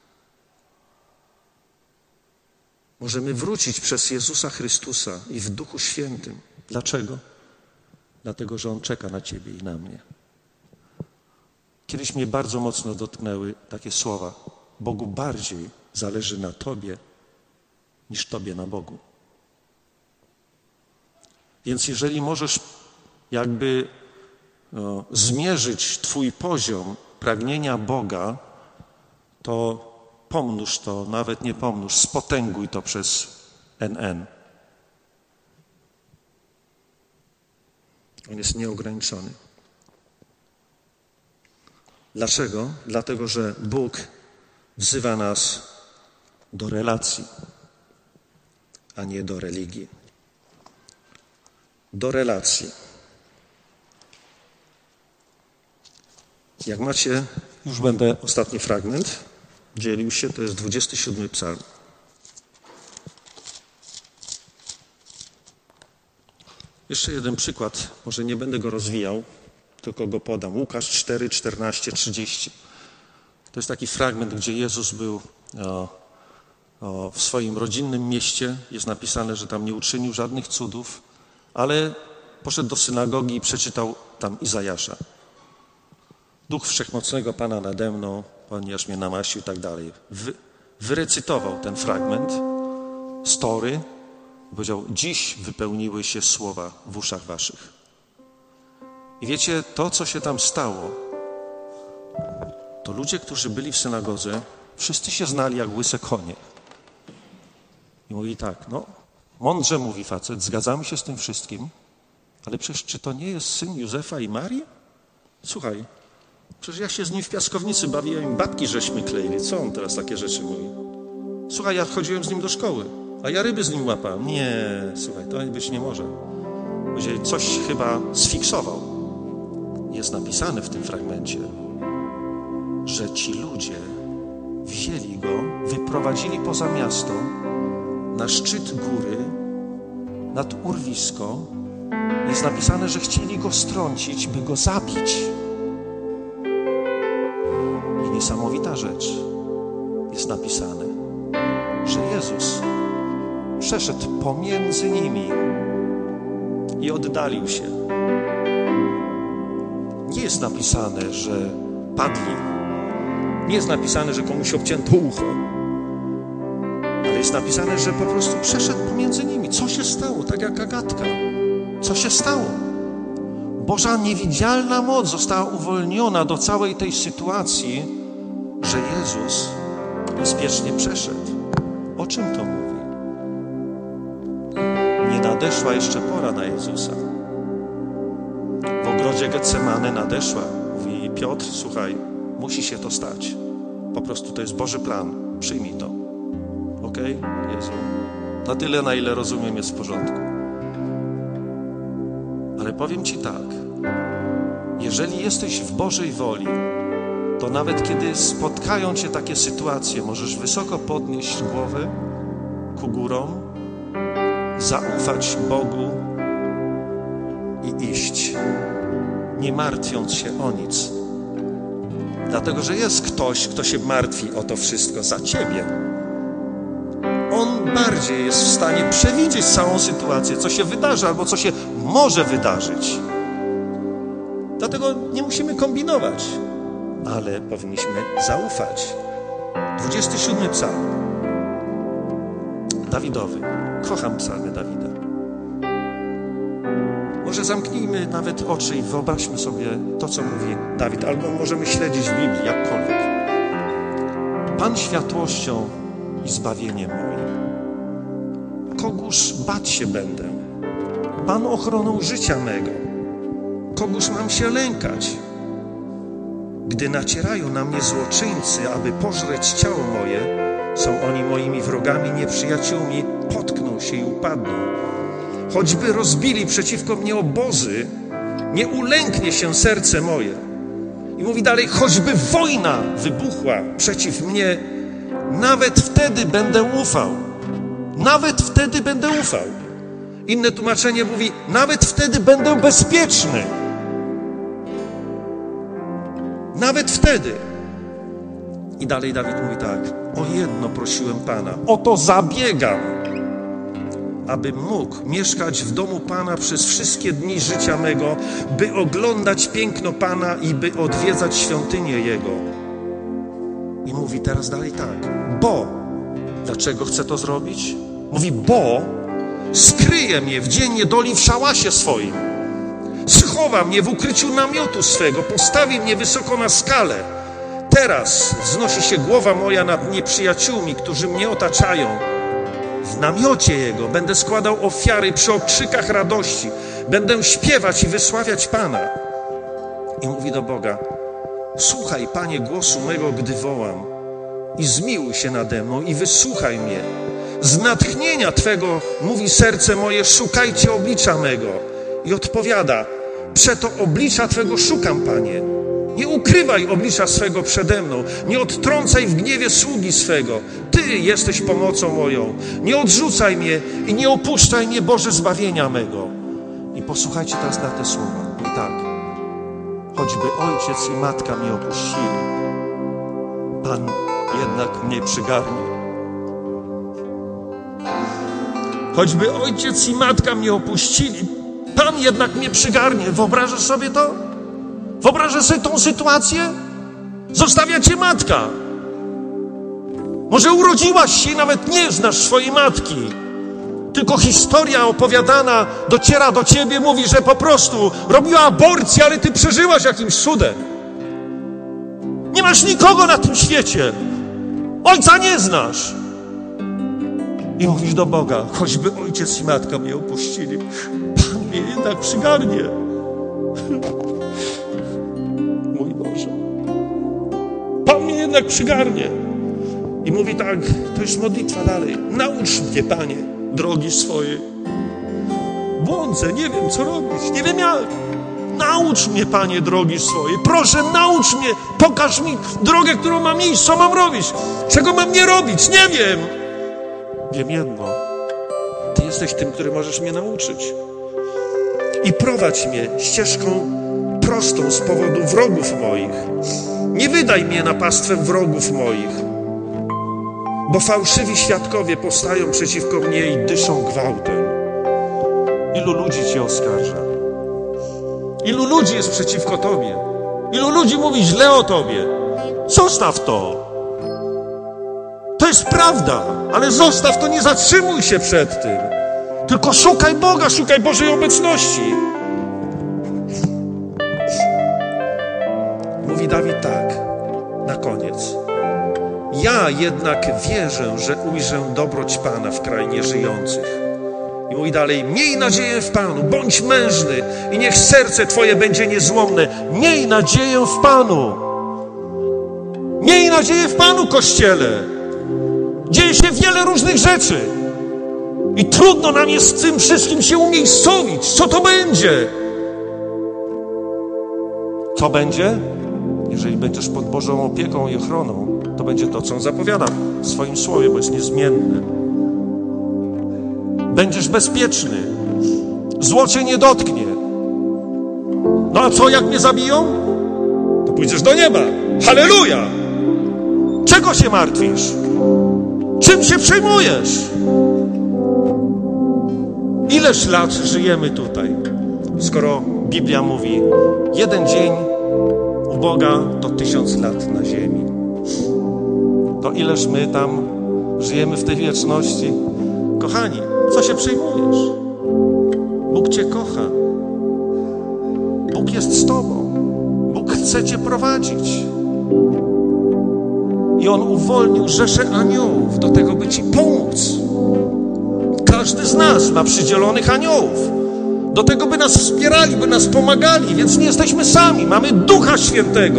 Możemy wrócić przez Jezusa Chrystusa i w Duchu Świętym. Dlaczego? Dlatego, że On czeka na ciebie i na mnie. Kiedyś mnie bardzo mocno dotknęły takie słowa. Bogu bardziej zależy na tobie, niż tobie na Bogu. Więc jeżeli możesz jakby no, zmierzyć twój poziom pragnienia Boga, to pomnóż to, nawet nie pomnóż, spotęguj to przez N N. On jest nieograniczony. Dlaczego? Dlatego, że Bóg wzywa nas do relacji, a nie do religii. Do relacji. Jak macie, już będę ostatni fragment dzielił się, to jest dwudziesty siódmy psalm. Jeszcze jeden przykład, może nie będę go rozwijał, tylko go podam. Łukasz cztery, czternaście, trzydzieści. To jest taki fragment, gdzie Jezus był o, o, w swoim rodzinnym mieście. Jest napisane, że tam nie uczynił żadnych cudów, ale poszedł do synagogi i przeczytał tam Izajasza. Duch Wszechmocnego Pana nade mną, ponieważ mnie namaścił i tak dalej. Wy, wyrecytował ten fragment, story, i powiedział, dziś wypełniły się słowa w uszach waszych. I wiecie, to co się tam stało, to ludzie, którzy byli w synagodze, wszyscy się znali jak łyse konie. I mówili tak, no mądrze mówi facet, zgadzamy się z tym wszystkim, ale przecież czy to nie jest syn Józefa i Marii? Słuchaj, przecież ja się z nim w piaskownicy bawiłem i babki żeśmy kleili. Co on teraz takie rzeczy mówi? Słuchaj, ja chodziłem z nim do szkoły, a ja ryby z nim łapałem. Nie, słuchaj, to być nie może. Będzie coś chyba sfiksował. Jest napisane w tym fragmencie, że ci ludzie wzięli go, wyprowadzili poza miasto, na szczyt góry, nad urwisko. Jest napisane, że chcieli go strącić, by go zabić. I niesamowita rzecz. Jest napisane, że Jezus przeszedł pomiędzy nimi i oddalił się. Nie jest napisane, że padli. Nie jest napisane, że komuś obcięto ucho. Ale jest napisane, że po prostu przeszedł pomiędzy nimi. Co się stało? Tak jak Agatka. Co się stało? Boża niewidzialna moc została uwolniona do całej tej sytuacji, że Jezus bezpiecznie przeszedł. O czym to mówi? nadeszła jeszcze pora na Jezusa. W ogrodzie Getsemane nadeszła. Mówi Piotr, słuchaj, musi się to stać. Po prostu to jest Boży plan. Przyjmij to. Okej? Okay? Jezu. Na tyle, na ile rozumiem, jest w porządku. Ale powiem Ci tak. Jeżeli jesteś w Bożej woli, to nawet kiedy spotkają Cię takie sytuacje, możesz wysoko podnieść głowę ku górom, zaufać Bogu i iść, nie martwiąc się o nic. Dlatego, że jest ktoś, kto się martwi o to wszystko za Ciebie. On bardziej jest w stanie przewidzieć całą sytuację, co się wydarzy albo co się może wydarzyć. Dlatego nie musimy kombinować, ale powinniśmy zaufać. dwudziesty siódmy psalm. Dawidowy. Kocham psalmy Dawida. Może zamknijmy nawet oczy i wyobraźmy sobie to, co mówi Dawid, albo możemy śledzić w Biblii, jakkolwiek. Pan światłością i zbawieniem moim. Kogóż bać się będę? Pan ochroną życia mego. Kogóż mam się lękać? Gdy nacierają na mnie złoczyńcy, aby pożreć ciało moje, są oni moimi wrogami, nieprzyjaciółmi, potkną się i upadną. Choćby rozbili przeciwko mnie obozy, nie ulęknie się serce moje. I mówi dalej, choćby wojna wybuchła przeciw mnie, nawet wtedy będę ufał. Nawet wtedy będę ufał. Inne tłumaczenie mówi, nawet wtedy będę bezpieczny. Nawet wtedy. I dalej Dawid mówi tak, o jedno prosiłem Pana, o to zabiegam, abym mógł mieszkać w domu Pana przez wszystkie dni życia mego, by oglądać piękno Pana i by odwiedzać świątynię Jego. I mówi teraz dalej tak, bo, dlaczego chcę to zrobić? Mówi, bo skryje mnie w dzień niedoli w szałasie swoim, schowa mnie w ukryciu namiotu swego, postawi mnie wysoko na skalę. Teraz wznosi się głowa moja nad nieprzyjaciółmi, którzy mnie otaczają. W namiocie Jego będę składał ofiary przy okrzykach radości. Będę śpiewać i wysławiać Pana. I mówi do Boga, słuchaj, Panie, głosu mego, gdy wołam. I zmiłuj się nade mną i wysłuchaj mnie. Z natchnienia Twego, mówi serce moje, szukajcie oblicza mego. I odpowiada, przeto oblicza Twego szukam, Panie. Nie ukrywaj oblicza swego przede mną. Nie odtrącaj w gniewie sługi swego. Ty jesteś pomocą moją. Nie odrzucaj mnie i nie opuszczaj mnie, Boże, zbawienia mego. I posłuchajcie teraz na te słowa. I tak. Choćby ojciec i matka mnie opuścili, Pan jednak mnie przygarnie. Choćby ojciec i matka mnie opuścili, Pan jednak mnie przygarnie. Wyobrażasz sobie to? Wyobrażasz sobie tą sytuację? Zostawia cię matka. Może urodziłaś się i nawet nie znasz swojej matki. Tylko historia opowiadana dociera do ciebie, mówi, że po prostu robiła aborcję, ale ty przeżyłaś jakimś cudem. Nie masz nikogo na tym świecie. Ojca nie znasz. I mówisz do Boga, choćby ojciec i matka mnie opuścili, Pan mnie jednak przygarnie. Mój Boże. Pan mnie jednak przygarnie. I mówi tak, to jest modlitwa dalej. Naucz mnie, Panie, drogi swojej. Błądzę, nie wiem co robić, nie wiem jak. Naucz mnie, Panie, drogi swojej. Proszę, naucz mnie, pokaż mi drogę, którą mam iść, co mam robić, czego mam nie robić, nie wiem. Wiem jedno, Ty jesteś tym, który możesz mnie nauczyć. I prowadź mnie ścieżką prostą z powodu wrogów moich. Nie wydaj mnie na pastwę wrogów moich, bo fałszywi świadkowie powstają przeciwko mnie i dyszą gwałtem. Ilu ludzi Cię oskarża? Ilu ludzi jest przeciwko Tobie? Ilu ludzi mówi źle o Tobie? Zostaw to. To jest prawda, ale zostaw to, nie zatrzymuj się przed tym. Tylko szukaj Boga, szukaj Bożej obecności. Mówi Dawid tak, na koniec. Ja jednak wierzę, że ujrzę dobroć Pana w krainie żyjących. I mówi dalej, miej nadzieję w Panu, bądź mężny i niech serce Twoje będzie niezłomne. Miej nadzieję w Panu. Miej nadzieję w Panu, Kościele. Dzieje się wiele różnych rzeczy. I trudno nam jest z tym wszystkim się umiejscowić. Co to będzie? Co będzie? Jeżeli będziesz pod Bożą opieką i ochroną, to będzie to, co On zapowiada w swoim słowie, bo jest niezmienne. Będziesz bezpieczny. Zło cię nie dotknie. No a co, jak mnie zabiją? To pójdziesz do nieba. Halleluja! Czego się martwisz? Czym się przejmujesz? Ileż lat żyjemy tutaj, skoro Biblia mówi, jeden dzień u Boga to tysiąc lat na ziemi. To ileż my tam żyjemy w tej wieczności? Kochani, co się przejmujesz? Bóg cię kocha. Bóg jest z tobą. Bóg chce cię prowadzić. I On uwolnił rzeszę aniołów do tego, by ci pomóc. Każdy z nas ma przydzielonych aniołów do tego, by nas wspierali, by nas pomagali, więc nie jesteśmy sami. Mamy Ducha Świętego.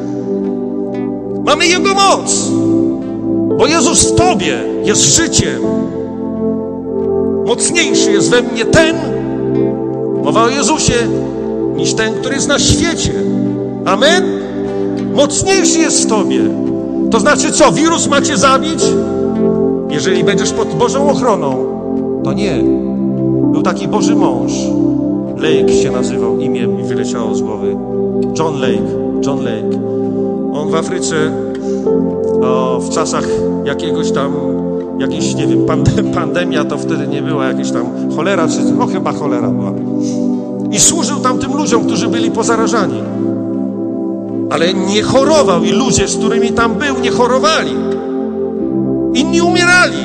Mamy Jego moc. Bo Jezus w tobie jest życiem. Mocniejszy jest we mnie ten, mowa o Jezusie, niż ten, który jest na świecie. Amen? Mocniejszy jest w tobie. To znaczy co? Wirus ma cię zabić? Jeżeli będziesz pod Bożą ochroną, to nie. Był taki Boży mąż. Lake się nazywał, imię mi wyleciało z głowy. John Lake. John Lake. On w Afryce o, w czasach jakiegoś tam, jakiejś, nie wiem, pandem, pandemia to wtedy nie była, jakieś tam cholera, czy no chyba cholera była. I służył tam tym ludziom, którzy byli pozarażani. Ale nie chorował i ludzie, z którymi tam był, nie chorowali. Inni umierali.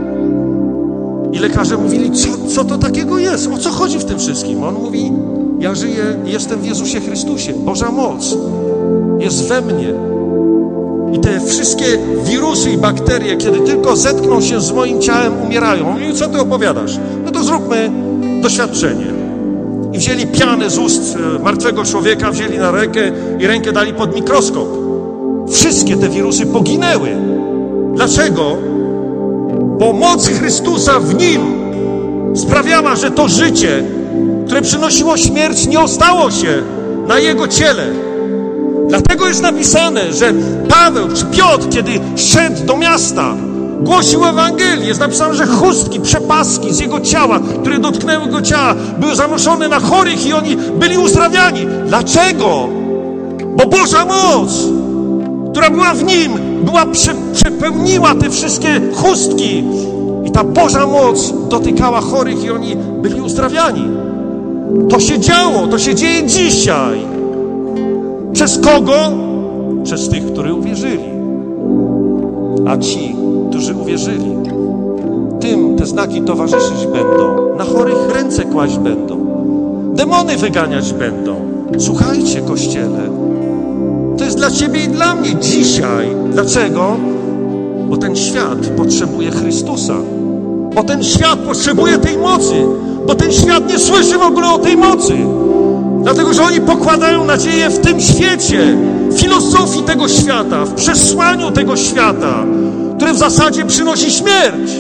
I lekarze mówili, co, co to takiego jest? O co chodzi w tym wszystkim? On mówi, ja żyję, jestem w Jezusie Chrystusie. Boża moc jest we mnie. I te wszystkie wirusy i bakterie, kiedy tylko zetkną się z moim ciałem, umierają. On mówi, co ty opowiadasz? No to zróbmy doświadczenie. I wzięli pianę z ust martwego człowieka, wzięli na rękę i rękę dali pod mikroskop. Wszystkie te wirusy poginęły. Dlaczego? Bo moc Chrystusa w nim sprawiała, że to życie, które przynosiło śmierć, nie ostało się na jego ciele. Dlatego jest napisane, że Paweł czy Piotr, kiedy szedł do miasta, głosił Ewangelię. Jest napisane, że chustki, przepaski z jego ciała, które dotknęły go ciała, były zanoszone na chorych i oni byli uzdrawiani. Dlaczego? Bo Boża moc, która była w nim, była prze, przepełniła te wszystkie chustki. I ta Boża moc dotykała chorych i oni byli uzdrawiani. To się działo, to się dzieje dzisiaj. Przez kogo? Przez tych, którzy uwierzyli. A ci, którzy uwierzyli, tym te znaki towarzyszyć będą. Na chorych ręce kłaść będą. Demony wyganiać będą. Słuchajcie, Kościele, to jest dla ciebie i dla mnie dzisiaj. Dlaczego? Bo ten świat potrzebuje Chrystusa. Bo ten świat potrzebuje tej mocy. Bo ten świat nie słyszy w ogóle o tej mocy. Dlatego, że oni pokładają nadzieję w tym świecie, w filozofii tego świata, w przesłaniu tego świata, które w zasadzie przynosi śmierć.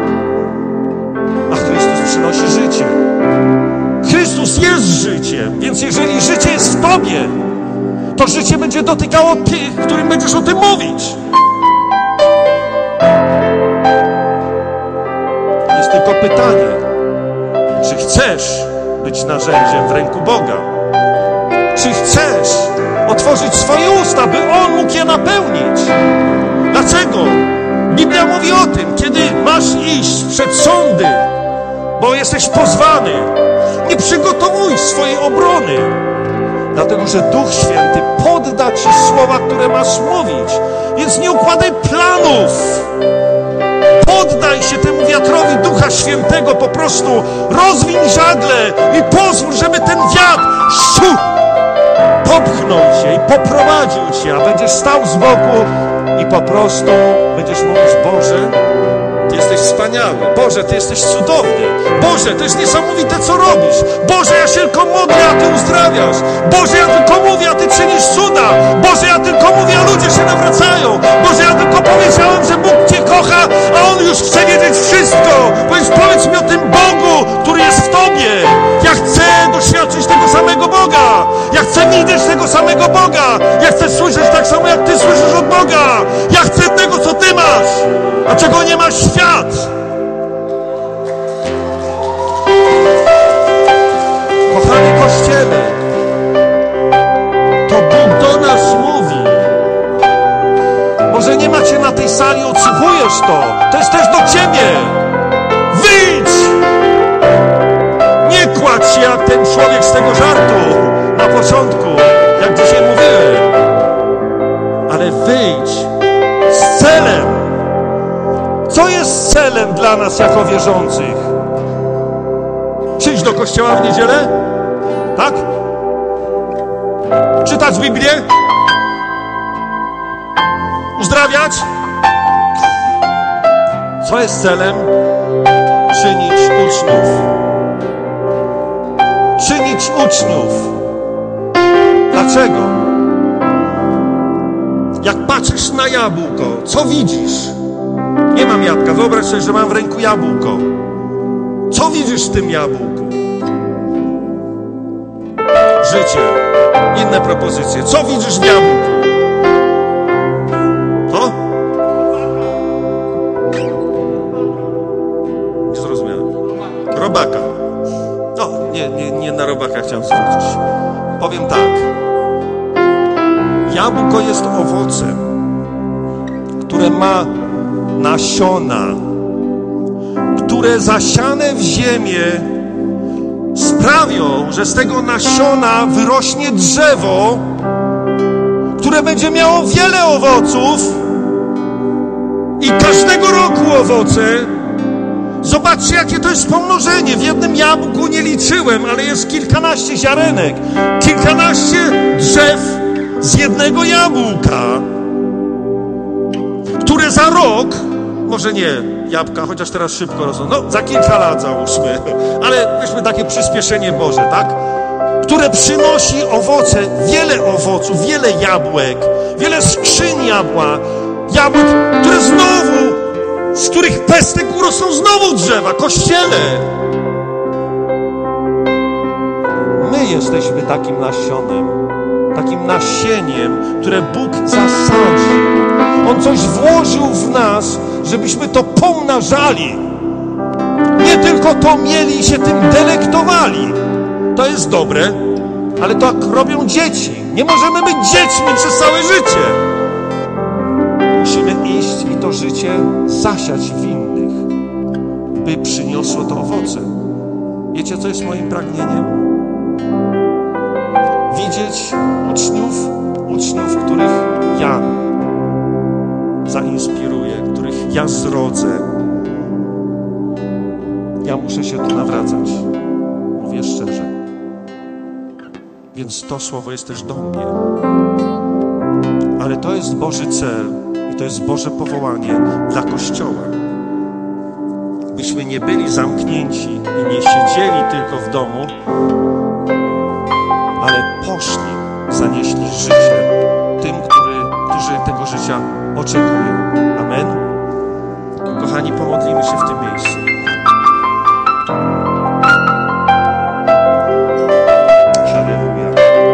A Chrystus przynosi życie. Chrystus jest życiem, więc jeżeli życie jest w tobie, to życie będzie dotykało tych, którym będziesz o tym mówić. Jest tylko pytanie, czy chcesz być narzędziem w ręku Boga? Czy chcesz otworzyć swoje usta, by On mógł je napełnić? Dlaczego? Biblia mówi o tym, kiedy masz iść przed sądy, bo jesteś pozwany, nie przygotowuj swojej obrony, dlatego że Duch Święty podda ci słowa, które masz mówić, więc nie układaj planów. Poddaj się temu wiatrowi Ducha Świętego, po prostu rozwiń żagle i pozwól, żeby ten wiatr szu, popchnął cię i poprowadził cię, a będziesz stał z boku i po prostu będziesz mówić, Boże, Ty jesteś jesteś wspaniały. Boże, Ty jesteś cudowny. Boże, to jest niesamowite, co robisz. Boże, ja się tylko modlę, a Ty uzdrawiasz. Boże, ja tylko mówię, a Ty czynisz cuda. Boże, ja tylko mówię, a ludzie się nawracają. Boże, ja tylko powiedziałem, że Bóg Cię kocha, a On już chce wiedzieć wszystko. Więc powiedz mi o tym Bogu, który jest w Tobie. Ja chcę doświadczyć tego samego Boga. Ja chcę widzieć tego samego Boga. Ja chcę słyszeć tak samo, jak Ty słyszysz od Boga. Ja chcę tego, co Ty masz, a czego nie ma świat. Kochany Kościele, to Bóg do nas mówi. Może nie macie na tej sali, odsłuchujesz to. To jest też do Ciebie. Wyjdź! Nie kładź się jak ten człowiek z tego żartu na początku, jak dzisiaj mówiłem. Ale wyjdź z celem. Co jest celem dla nas jako wierzących? Przyjść do kościoła w niedzielę? Tak? Czytać Biblię? Uzdrawiać? Co jest celem? Czynić uczniów. Czynić uczniów. Dlaczego? Jak patrzysz na jabłko, co widzisz? Nie mam jabłka, wyobraź sobie, że mam w ręku jabłko. Co widzisz w tym jabłku? Życie. Inne propozycje. Co widzisz w jabłku? To? Nie zrozumiałem. Robaka. No, nie, nie, nie na robaka chciałem zwrócić. Powiem tak. Jabłko jest owocem, które ma nasiona, które zasiane w ziemię sprawią, że z tego nasiona wyrośnie drzewo, które będzie miało wiele owoców i każdego roku owoce. Zobaczcie, jakie to jest pomnożenie. W jednym jabłku nie liczyłem, ale jest kilkanaście ziarenek, kilkanaście drzew z jednego jabłka, które za rok, może nie jabłka, chociaż teraz szybko rosną, no za kilka lat załóżmy, ale weźmy takie przyspieszenie Boże, tak? Które przynosi owoce, wiele owoców, wiele jabłek, wiele skrzyń jabła, jabłek, które znowu, z których pestek urosną znowu drzewa. Kościele, my jesteśmy takim nasionem, takim nasieniem, które Bóg zasadził. On coś włożył w nas, żebyśmy to pomnażali. Nie tylko to mieli i się tym delektowali. To jest dobre, ale to jak robią dzieci. Nie możemy być dziećmi przez całe życie. Musimy iść i to życie zasiać w innych, by przyniosło to owoce. Wiecie, co jest moim pragnieniem? Widzieć uczniów, uczniów, których ja zainspiruję, których ja zrodzę. Ja muszę się tu nawracać. Mówię szczerze. Więc to słowo jest też do mnie. Ale to jest Boży cel i to jest Boże powołanie dla Kościoła. Byśmy nie byli zamknięci i nie siedzieli tylko w domu, ale poszli, zanieśli życie tym, który, którzy tego życia oczekują. Amen. Kochani, pomodlimy się w tym miejscu. Halleluja.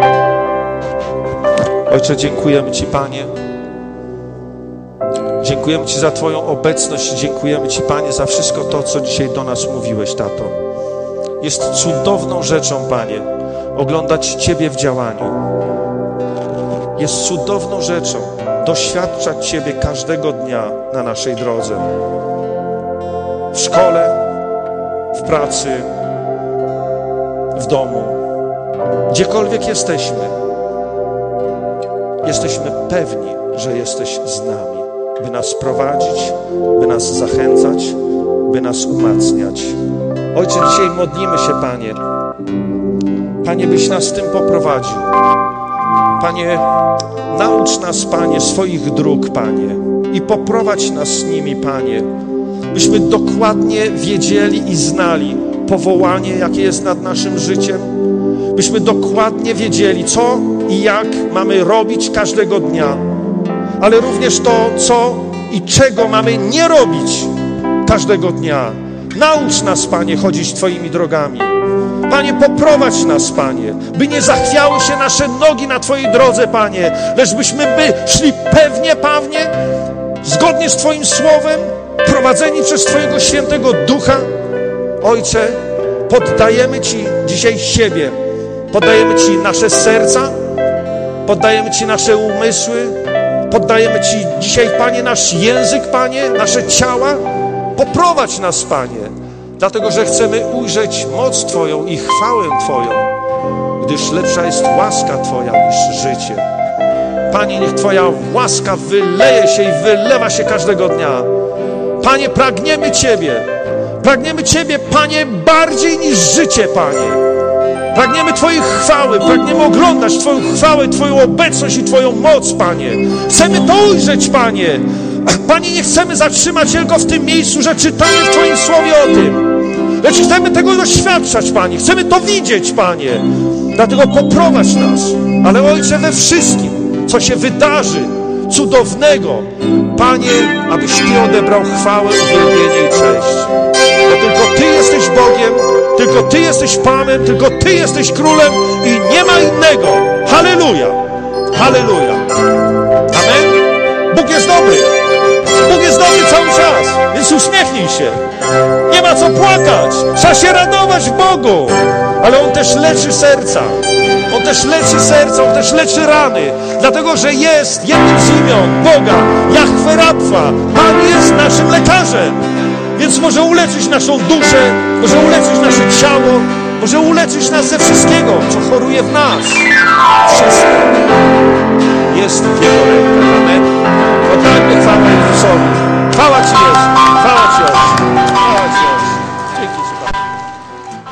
Ojcze, dziękujemy Ci, Panie. Dziękujemy Ci za Twoją obecność. Dziękujemy Ci, Panie, za wszystko to, co dzisiaj do nas mówiłeś, Tato. Jest cudowną rzeczą, Panie, oglądać Ciebie w działaniu. Jest cudowną rzeczą doświadczać Ciebie każdego dnia na naszej drodze. W szkole, w pracy, w domu, gdziekolwiek jesteśmy. Jesteśmy pewni, że jesteś z nami, by nas prowadzić, by nas zachęcać, by nas umacniać. Ojcze, dzisiaj modlimy się, Panie. Panie, byś nas w tym poprowadził. Panie, naucz nas, Panie, swoich dróg, Panie, i poprowadź nas z nimi, Panie, byśmy dokładnie wiedzieli i znali powołanie, jakie jest nad naszym życiem, byśmy dokładnie wiedzieli, co i jak mamy robić każdego dnia, ale również to, co i czego mamy nie robić każdego dnia. Naucz nas, Panie, chodzić Twoimi drogami. Panie, poprowadź nas, Panie, by nie zachwiały się nasze nogi na Twojej drodze, Panie, lecz byśmy by szli pewnie, Panie, zgodnie z Twoim Słowem, prowadzeni przez Twojego Świętego Ducha. Ojcze, poddajemy Ci dzisiaj siebie, poddajemy Ci nasze serca, poddajemy Ci nasze umysły, poddajemy Ci dzisiaj, Panie, nasz język, Panie, nasze ciała. Poprowadź nas, Panie, dlatego że chcemy ujrzeć moc Twoją i chwałę Twoją, gdyż lepsza jest łaska Twoja niż życie. Panie, niech Twoja łaska wyleje się i wylewa się każdego dnia. Panie, pragniemy Ciebie. Pragniemy Ciebie, Panie, bardziej niż życie, Panie. Pragniemy Twojej chwały, pragniemy oglądać Twoją chwałę, Twoją obecność i Twoją moc, Panie. Chcemy to ujrzeć, Panie. Panie, nie chcemy zatrzymać się tylko w tym miejscu, że czytamy w Twoim Słowie o tym, lecz chcemy tego doświadczać, Panie. Chcemy to widzieć, Panie. Dlatego poprowadź nas, ale Ojcze, we wszystkim, co się wydarzy cudownego, Panie, abyś Ty odebrał chwałę, uwielbienie i cześć. Bo tylko Ty jesteś Bogiem, tylko Ty jesteś Panem, tylko Ty jesteś Królem i nie ma innego. Halleluja! Halleluja! Amen? Bóg jest dobry. Bóg jest dobry cały czas, więc uśmiechnij się. Nie ma co płakać. Trzeba się radować w Bogu. Ale On też leczy serca. On też leczy serca, On też leczy rany. Dlatego, że jest jednym z imion Boga, Jahwe Rapha. Pan jest naszym lekarzem. Więc może uleczyć naszą duszę, może uleczyć nasze ciało, może uleczyć nas ze wszystkiego, co choruje w nas. Wszystko jest w Jego rękach. Amen. Oddajmy chwałę Jezusowi. Chwała Ci jest.